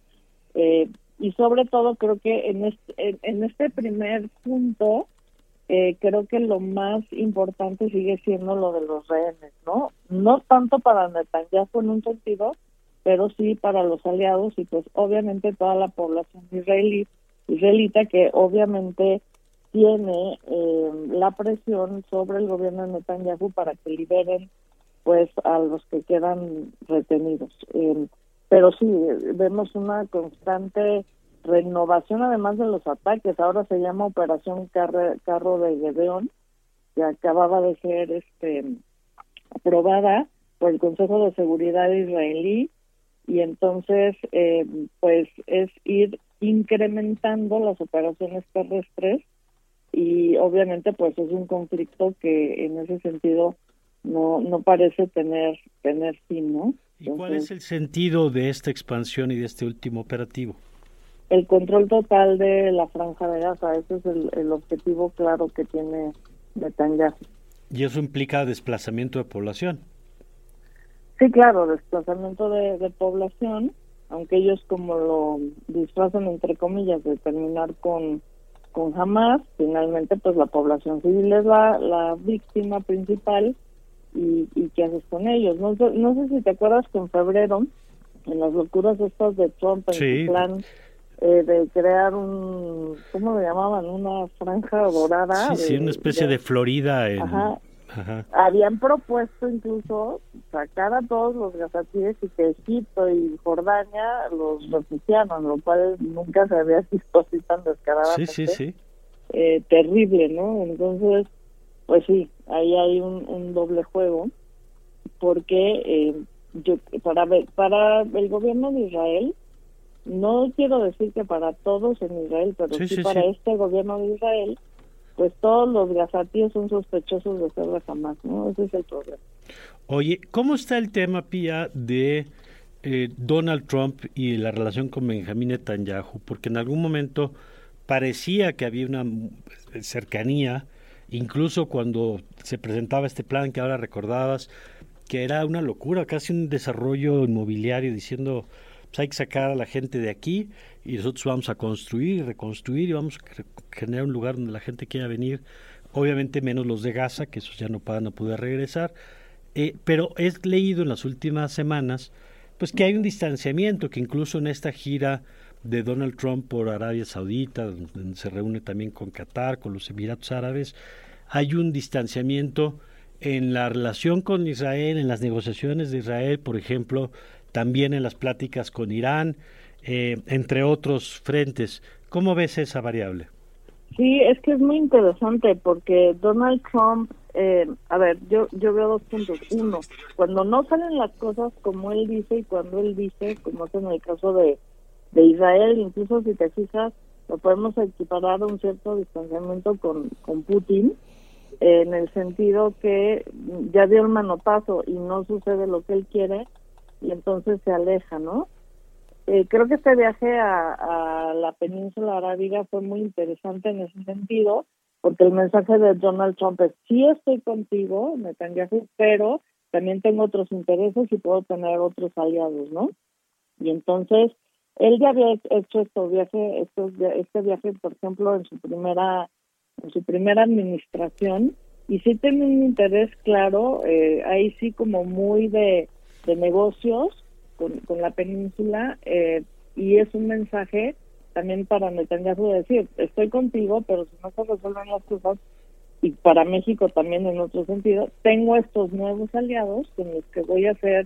Y sobre todo creo que en este primer punto, creo que lo más importante sigue siendo lo de los rehenes, ¿no? No tanto para Netanyahu en un sentido, pero sí para los aliados y pues obviamente toda la población israelita que obviamente tiene la presión sobre el gobierno de Netanyahu para que liberen pues a los que quedan retenidos. Pero sí, vemos una constante renovación además de los ataques. Ahora se llama Operación Carro de Gedeón, que acababa de ser aprobada por el Consejo de Seguridad israelí, y entonces pues es ir incrementando las operaciones terrestres, y obviamente pues es un conflicto que en ese sentido no parece tener fin, ¿no? ¿Y cuál es el sentido de esta expansión y de este último operativo? El control total de la Franja de Gaza, ese es el objetivo claro que tiene Netanyahu. ¿Y eso implica desplazamiento de población? Sí, claro, desplazamiento de población, aunque ellos como lo disfrazan entre comillas de terminar con Hamas, finalmente pues la población civil es la víctima principal. ¿Y qué haces con ellos? No sé si te acuerdas que en febrero, en las locuras estas de Trump, en su plan de crear ¿cómo le llamaban? Una franja dorada. Sí, una especie de Florida. Ajá. Habían propuesto incluso sacar a todos los gazatíes y que Egipto y Jordania los refugiaran, lo cual nunca se había visto así tan descaradamente. Sí. Terrible, ¿no? Entonces, pues sí, ahí hay un doble juego, porque para el gobierno de Israel, no quiero decir que para todos en Israel, pero sí para este gobierno de Israel, pues todos los gazatíes son sospechosos de ser de Hamas, ¿no? Ese es el problema. Oye, ¿cómo está el tema, Pía, de Donald Trump y la relación con Benjamín Netanyahu? Porque en algún momento parecía que había una cercanía, incluso cuando se presentaba este plan que ahora recordabas, que era una locura, casi un desarrollo inmobiliario, diciendo, pues hay que sacar a la gente de aquí y nosotros vamos a construir y reconstruir y vamos a generar un lugar donde la gente quiera venir, obviamente menos los de Gaza, que esos ya no van a poder regresar, pero he leído en las últimas semanas pues que hay un distanciamiento, que incluso en esta gira de Donald Trump por Arabia Saudita, donde se reúne también con Qatar, con los Emiratos Árabes, hay un distanciamiento en la relación con Israel, en las negociaciones de Israel, por ejemplo, también en las pláticas con Irán, entre otros frentes. ¿Cómo ves esa variable? Sí, es que es muy interesante porque Donald Trump, yo veo 2 puntos. Uno, cuando no salen las cosas como él dice, y cuando él dice, como es en el caso de Israel, incluso si te fijas, lo podemos equiparar a un cierto distanciamiento con Putin, en el sentido que ya dio el manotazo y no sucede lo que él quiere, y entonces se aleja, ¿no? Creo que este viaje a la península arábiga fue muy interesante en ese sentido, porque el mensaje de Donald Trump es: sí estoy contigo, Netanyahu, pero también tengo otros intereses y puedo tener otros aliados, ¿no? Y entonces él ya había hecho este viaje, por ejemplo, en su primera administración, y sí tenía un interés claro, ahí sí como muy de negocios con la península, y es un mensaje también para Netanyahu de decir: estoy contigo, pero si no se resuelven las cosas, y para México también en otro sentido, tengo estos nuevos aliados con los que voy a hacer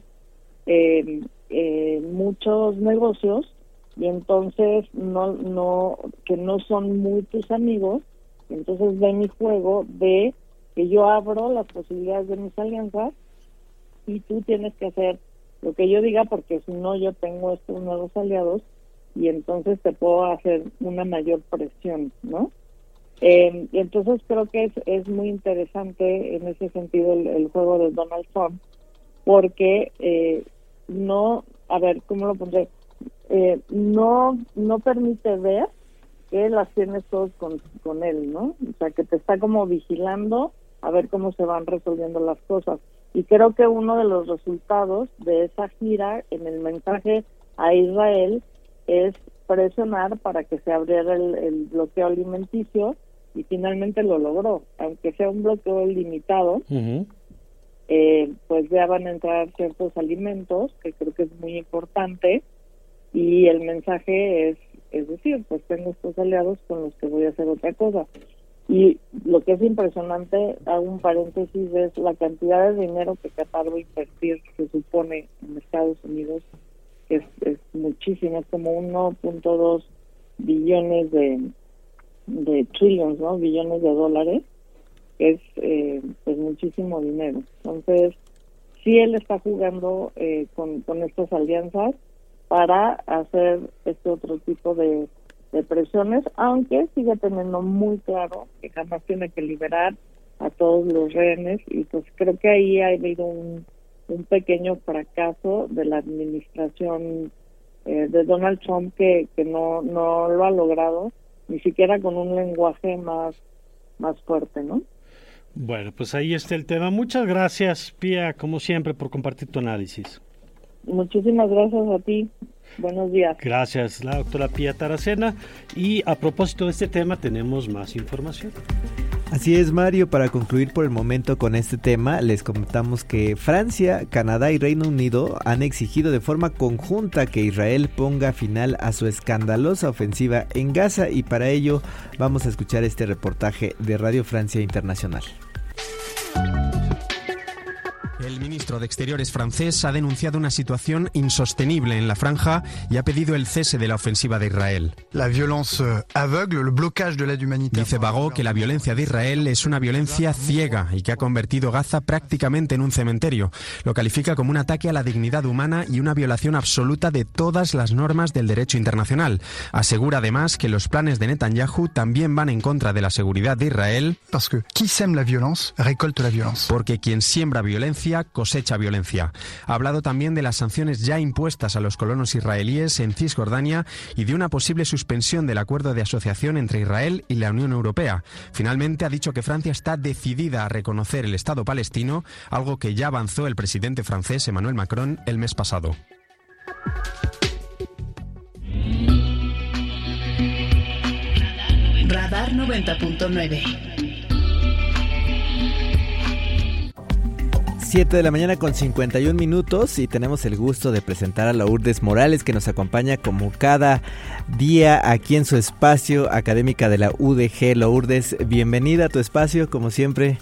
muchos negocios, y entonces que no son muy tus amigos. Entonces ve mi juego de que yo abro las posibilidades de mis alianzas y tú tienes que hacer lo que yo diga, porque si no yo tengo estos nuevos aliados y entonces te puedo hacer una mayor presión, ¿no? Y entonces creo que es muy interesante en ese sentido el juego de Donald Trump, porque ¿cómo lo pondré? No permite ver que las tienes todos con él, ¿no? O sea, que te está como vigilando a ver cómo se van resolviendo las cosas. Y creo que uno de los resultados de esa gira en el mensaje a Israel es presionar para que se abriera el bloqueo alimenticio, y finalmente lo logró, aunque sea un bloqueo limitado. pues ya van a entrar ciertos alimentos, que creo que es muy importante, y el mensaje es decir, pues tengo estos aliados con los que voy a hacer otra cosa. Y lo que es impresionante, hago un paréntesis, es la cantidad de dinero que Qatar va a invertir, se supone, en Estados Unidos, que es muchísimo, es como 1.2 billones de trillions, ¿no? Billones de dólares, que es pues muchísimo dinero. Entonces, sí él está jugando con estas alianzas para hacer este otro tipo de presiones, aunque sigue teniendo muy claro que jamás tiene que liberar a todos los rehenes, y pues creo que ahí ha habido un pequeño fracaso de la administración de Donald Trump, que no lo ha logrado, ni siquiera con un lenguaje más fuerte, ¿no? Bueno, pues ahí está el tema. Muchas gracias, Pía, como siempre, por compartir tu análisis. Muchísimas gracias a ti. Buenos días. Gracias, la doctora Pía Taracena. Y a propósito de este tema, tenemos más información. Así es, Mario, para concluir por el momento con este tema, les comentamos que Francia, Canadá y Reino Unido han exigido de forma conjunta que Israel ponga final a su escandalosa ofensiva en Gaza, y para ello vamos a escuchar este reportaje de Radio Francia Internacional. El ministro de Exteriores francés ha denunciado una situación insostenible en la franja y ha pedido el cese de la ofensiva de Israel. La violence aveugle, el blocage de l'aide humanitaire. Dice Bagó que la violencia de Israel es una violencia ciega y que ha convertido Gaza prácticamente en un cementerio. Lo califica como un ataque a la dignidad humana y una violación absoluta de todas las normas del derecho internacional. Asegura además que los planes de Netanyahu también van en contra de la seguridad de Israel. Porque quien siembra violencia cosecha violencia. Ha hablado también de las sanciones ya impuestas a los colonos israelíes en Cisjordania y de una posible suspensión del acuerdo de asociación entre Israel y la Unión Europea. Finalmente ha dicho que Francia está decidida a reconocer el Estado palestino, algo que ya avanzó el presidente francés Emmanuel Macron el mes pasado. Radar 90.9. 7 de la mañana con 51 minutos y tenemos el gusto de presentar a Lourdes Morales, que nos acompaña como cada día aquí en su espacio académica de la UDG. Lourdes, bienvenida a tu espacio, como siempre.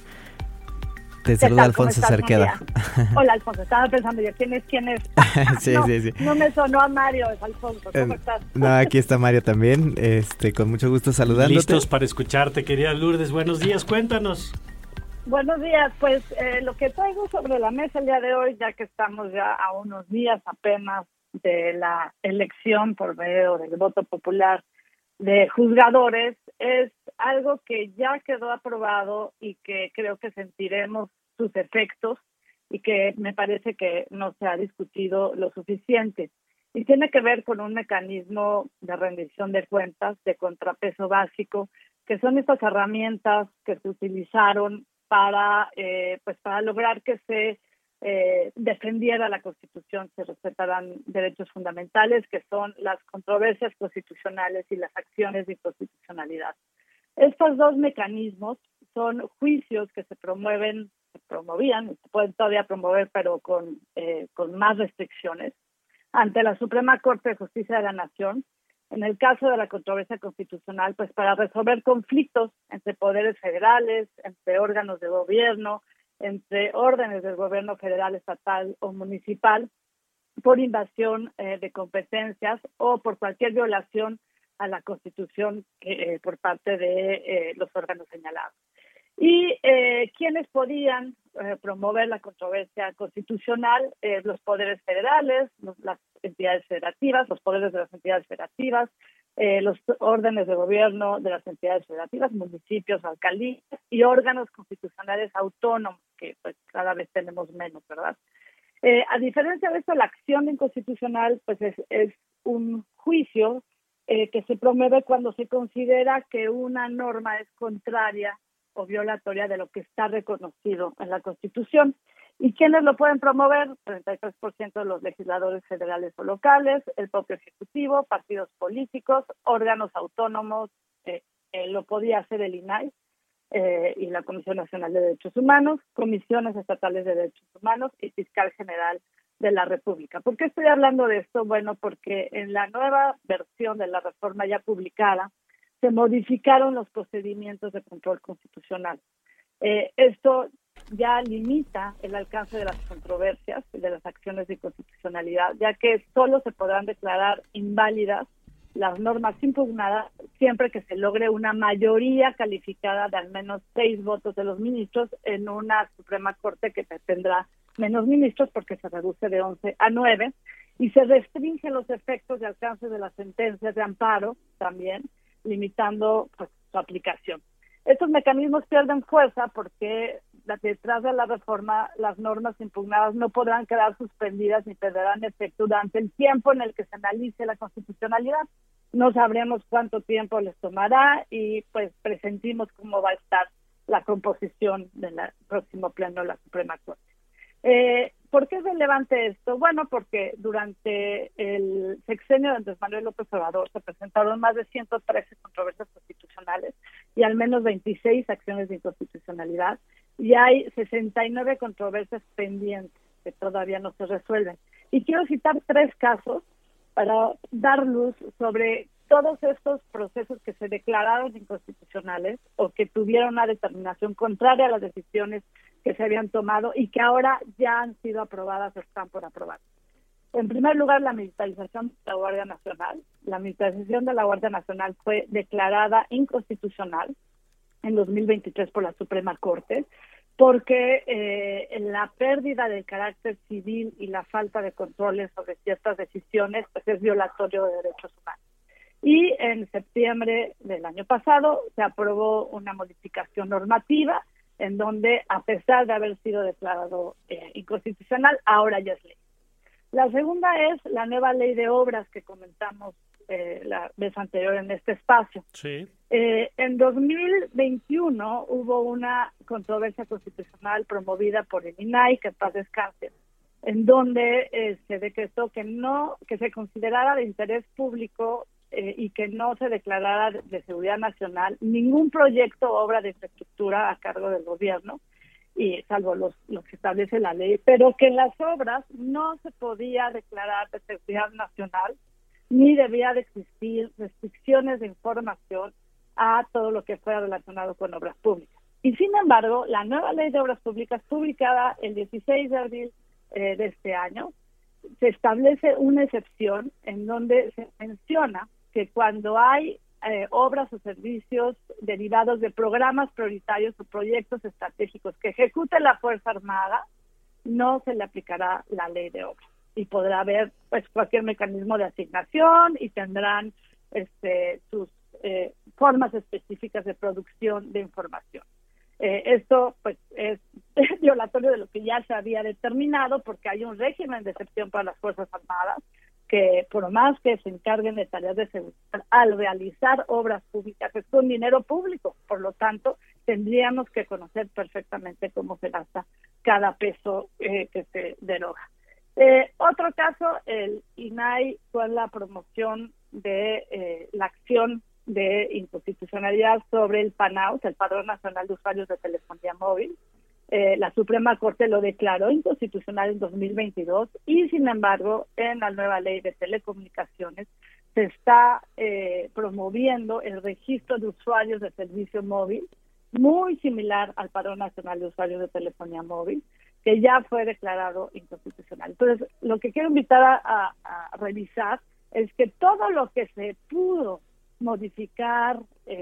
Te saluda Alfonso Cerqueda. Hola, Alfonso, estaba pensando yo, ¿quién es? Sí. No me sonó a Mario, es Alfonso, ¿cómo estás? No, aquí está Mario también, con mucho gusto saludándote. Listos para escucharte, querida Lourdes, buenos días, cuéntanos. Buenos días, pues lo que traigo sobre la mesa el día de hoy, ya que estamos ya a unos días apenas de la elección por medio del voto popular de juzgadores, es algo que ya quedó aprobado y que creo que sentiremos sus efectos y que me parece que no se ha discutido lo suficiente. Y tiene que ver con un mecanismo de rendición de cuentas, de contrapeso básico, que son estas herramientas que se utilizaron para lograr que se defendiera la Constitución, se respetaran derechos fundamentales, que son las controversias constitucionales y las acciones de inconstitucionalidad. Estos dos mecanismos son juicios que se promovían, se pueden todavía promover, pero con más restricciones, ante la Suprema Corte de Justicia de la Nación, en el caso de la controversia constitucional, pues para resolver conflictos entre poderes federales, entre órganos de gobierno, entre órdenes del gobierno federal, estatal o municipal, por invasión de competencias o por cualquier violación a la Constitución por parte de los órganos señalados. Y ¿quiénes podían promover la controversia constitucional? Los poderes federales, las entidades federativas, los poderes de las entidades federativas, los órdenes de gobierno de las entidades federativas, municipios, alcaldías y órganos constitucionales autónomos, que pues cada vez tenemos menos, ¿verdad? A diferencia de esto, la acción inconstitucional pues es un juicio que se promueve cuando se considera que una norma es contraria o violatoria de lo que está reconocido en la Constitución. ¿Y quiénes lo pueden promover? 33% de los legisladores federales o locales, el propio Ejecutivo, partidos políticos, órganos autónomos, lo podía hacer el INAI, y la Comisión Nacional de Derechos Humanos, comisiones estatales de derechos humanos y fiscal general de la República. ¿Por qué estoy hablando de esto? Bueno, porque en la nueva versión de la reforma ya publicada se modificaron los procedimientos de control constitucional. Esto ya limita el alcance de las controversias y de las acciones de inconstitucionalidad, ya que solo se podrán declarar inválidas las normas impugnadas siempre que se logre una mayoría calificada de al menos 6 votos de los ministros en una Suprema Corte que tendrá menos ministros porque se reduce de 11 a 9 y se restringen los efectos de alcance de las sentencias de amparo también, limitando pues, su aplicación. Estos mecanismos pierden fuerza porque detrás de la reforma las normas impugnadas no podrán quedar suspendidas ni perderán efecto durante el tiempo en el que se analice la constitucionalidad. No sabremos cuánto tiempo les tomará y pues presentimos cómo va a estar la composición del próximo pleno de la Suprema Corte. ¿Por qué es relevante esto? Bueno, porque durante el sexenio de Andrés Manuel López Obrador se presentaron más de 113 controversias constitucionales y al menos 26 acciones de inconstitucionalidad y hay 69 controversias pendientes que todavía no se resuelven. Y quiero citar 3 casos para dar luz sobre todos estos procesos que se declararon inconstitucionales o que tuvieron una determinación contraria a las decisiones que se habían tomado y que ahora ya han sido aprobadas o están por aprobar. En primer lugar, la militarización de la Guardia Nacional. La militarización de la Guardia Nacional fue declarada inconstitucional en 2023 por la Suprema Corte porque la pérdida del carácter civil y la falta de controles sobre ciertas decisiones pues es violatorio de derechos humanos. Y en septiembre del año pasado se aprobó una modificación normativa en donde, a pesar de haber sido declarado inconstitucional, ahora ya es ley. La segunda es la nueva ley de obras que comentamos la vez anterior en este espacio. Sí. En 2021 hubo una controversia constitucional promovida por el INAI, que en paz descanse, en donde se decretó que se considerara de interés público y que no se declarara de seguridad nacional ningún proyecto o obra de infraestructura a cargo del gobierno, y salvo lo que establece la ley, pero que en las obras no se podía declarar de seguridad nacional ni debía de existir restricciones de información a todo lo que fuera relacionado con obras públicas. Y sin embargo, la nueva ley de obras públicas, publicada el 16 de abril de este año, se establece una excepción en donde se menciona que cuando hay obras o servicios derivados de programas prioritarios o proyectos estratégicos que ejecute la Fuerza Armada, no se le aplicará la ley de obras y podrá haber pues cualquier mecanismo de asignación y tendrán sus formas específicas de producción de información. Esto pues es violatorio de lo que ya se había determinado porque hay un régimen de excepción para las Fuerzas Armadas que por más que se encarguen de tareas de seguridad, al realizar obras públicas es con dinero público, por lo tanto tendríamos que conocer perfectamente cómo se gasta cada peso que se deroga. Otro caso, el INAI con la promoción de la acción de inconstitucionalidad sobre el PANAUT, el Padrón Nacional de Usuarios de Telefonía Móvil. La Suprema Corte lo declaró inconstitucional en 2022 y, sin embargo, en la nueva ley de telecomunicaciones se está promoviendo el registro de usuarios de servicio móvil, muy similar al Padrón Nacional de Usuarios de Telefonía Móvil, que ya fue declarado inconstitucional. Entonces, lo que quiero invitar a revisar es que todo lo que se pudo modificar,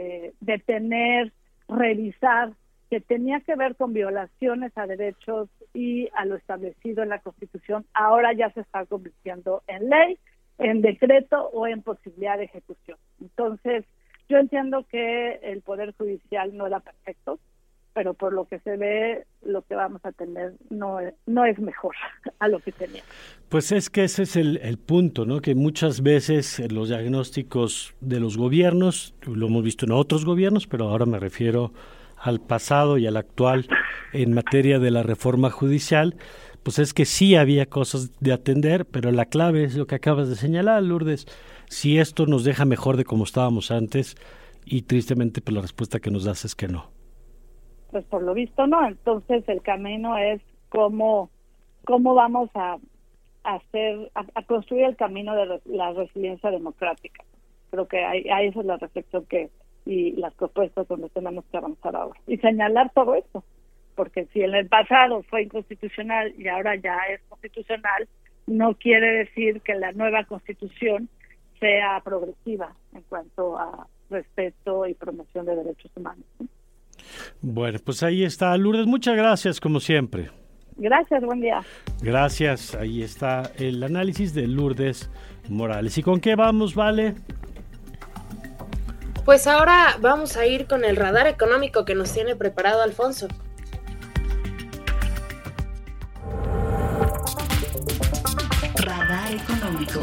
detener, revisar, que tenía que ver con violaciones a derechos y a lo establecido en la Constitución, ahora ya se está convirtiendo en ley, en decreto o en posibilidad de ejecución. Entonces, yo entiendo que el Poder Judicial no era perfecto, pero por lo que se ve, lo que vamos a tener no es mejor a lo que tenía. Pues es que ese es el punto, ¿no? Que muchas veces los diagnósticos de los gobiernos, lo hemos visto en otros gobiernos, pero ahora me refiero al pasado y al actual en materia de la reforma judicial, pues es que sí había cosas de atender, pero la clave es lo que acabas de señalar, Lourdes. Si esto nos deja mejor de como estábamos antes, y tristemente pues la respuesta que nos das es que no. pues por lo visto no. Entonces el camino es cómo vamos a construir el camino de la resiliencia democrática. Creo que a eso es la reflexión y las propuestas donde tenemos que avanzar ahora. Y señalar todo esto, porque si en el pasado fue inconstitucional y ahora ya es constitucional, no quiere decir que la nueva constitución sea progresiva en cuanto a respeto y promoción de derechos humanos. Bueno, pues ahí está, Lourdes, muchas gracias como siempre. Gracias, buen día. Gracias, ahí está el análisis de Lourdes Morales. ¿Y con qué vamos, Vale? Pues ahora vamos a ir con el radar económico que nos tiene preparado Alfonso. Radar económico.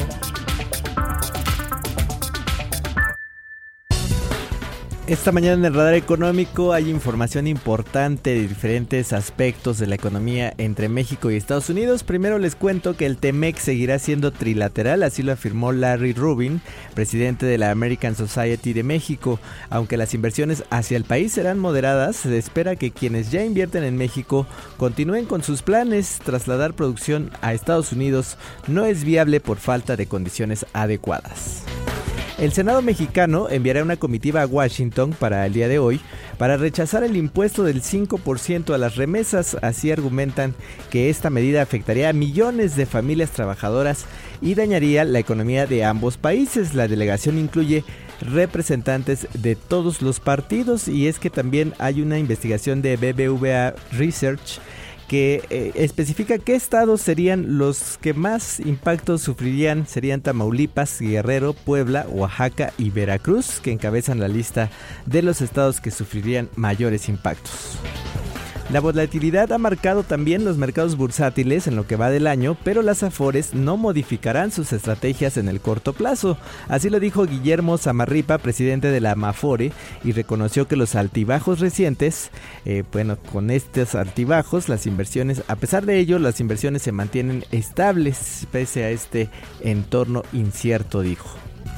Esta mañana en el Radar Económico hay información importante de diferentes aspectos de la economía entre México y Estados Unidos. Primero les cuento que el TEMEC seguirá siendo trilateral, así lo afirmó Larry Rubin, presidente de la American Society de México. Aunque las inversiones hacia el país serán moderadas, se espera que quienes ya invierten en México continúen con sus planes. Trasladar producción a Estados Unidos no es viable por falta de condiciones adecuadas. El Senado mexicano enviará una comitiva a Washington para el día de hoy para rechazar el impuesto del 5% a las remesas. Así argumentan que esta medida afectaría a millones de familias trabajadoras y dañaría la economía de ambos países. La delegación incluye representantes de todos los partidos y es que también hay una investigación de BBVA Research que especifica qué estados serían los que más impactos sufrirían. Serían Tamaulipas, Guerrero, Puebla, Oaxaca y Veracruz, que encabezan la lista de los estados que sufrirían mayores impactos. La volatilidad ha marcado también los mercados bursátiles en lo que va del año, pero las Afores no modificarán sus estrategias en el corto plazo. Así lo dijo Guillermo Zamarripa, presidente de la Amafore, y reconoció que los altibajos recientes, con estos altibajos, las inversiones, a pesar de ello, las inversiones se mantienen estables pese a este entorno incierto, dijo.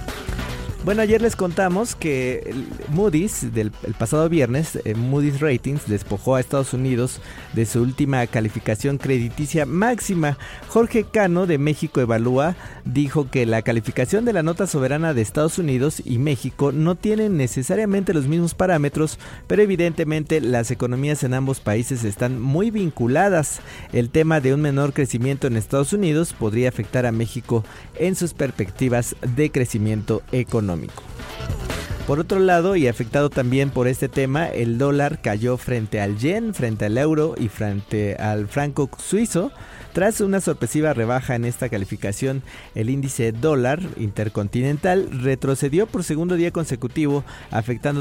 Bueno, ayer les contamos que Moody's, el pasado viernes, Moody's Ratings despojó a Estados Unidos de su última calificación crediticia máxima. Jorge Cano de México Evalúa dijo que la calificación de la nota soberana de Estados Unidos y México no tienen necesariamente los mismos parámetros, pero evidentemente las economías en ambos países están muy vinculadas. El tema de un menor crecimiento en Estados Unidos podría afectar a México en sus perspectivas de crecimiento económico. Por otro lado, y afectado también por este tema, el dólar cayó frente al yen, frente al euro y frente al franco suizo. Tras una sorpresiva rebaja en esta calificación, el índice dólar intercontinental retrocedió por segundo día consecutivo, afectado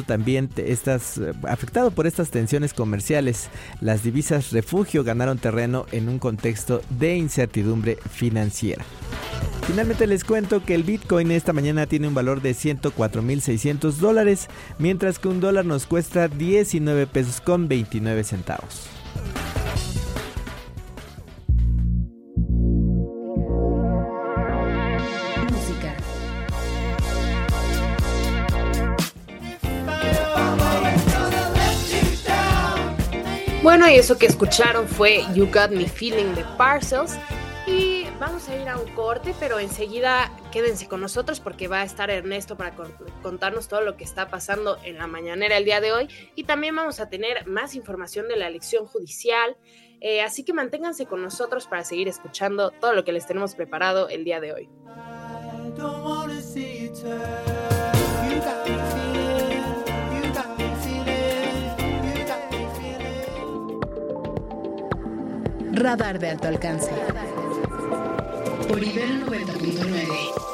por estas tensiones comerciales. Las divisas refugio ganaron terreno en un contexto de incertidumbre financiera. Finalmente les cuento que el Bitcoin esta mañana tiene un valor de $104,600, mientras que un dólar nos cuesta 19 pesos con 29 centavos. Bueno, y eso que escucharon fue You Got Me Feeling de Parcels. Y vamos a ir a un corte, pero enseguida quédense con nosotros porque va a estar Ernesto para contarnos todo lo que está pasando en la mañanera el día de hoy. Y también vamos a tener más información de la elección judicial. Así que manténganse con nosotros para seguir escuchando todo lo que les tenemos preparado el día de hoy. Radar de alto alcance. Por Ibero 90.9.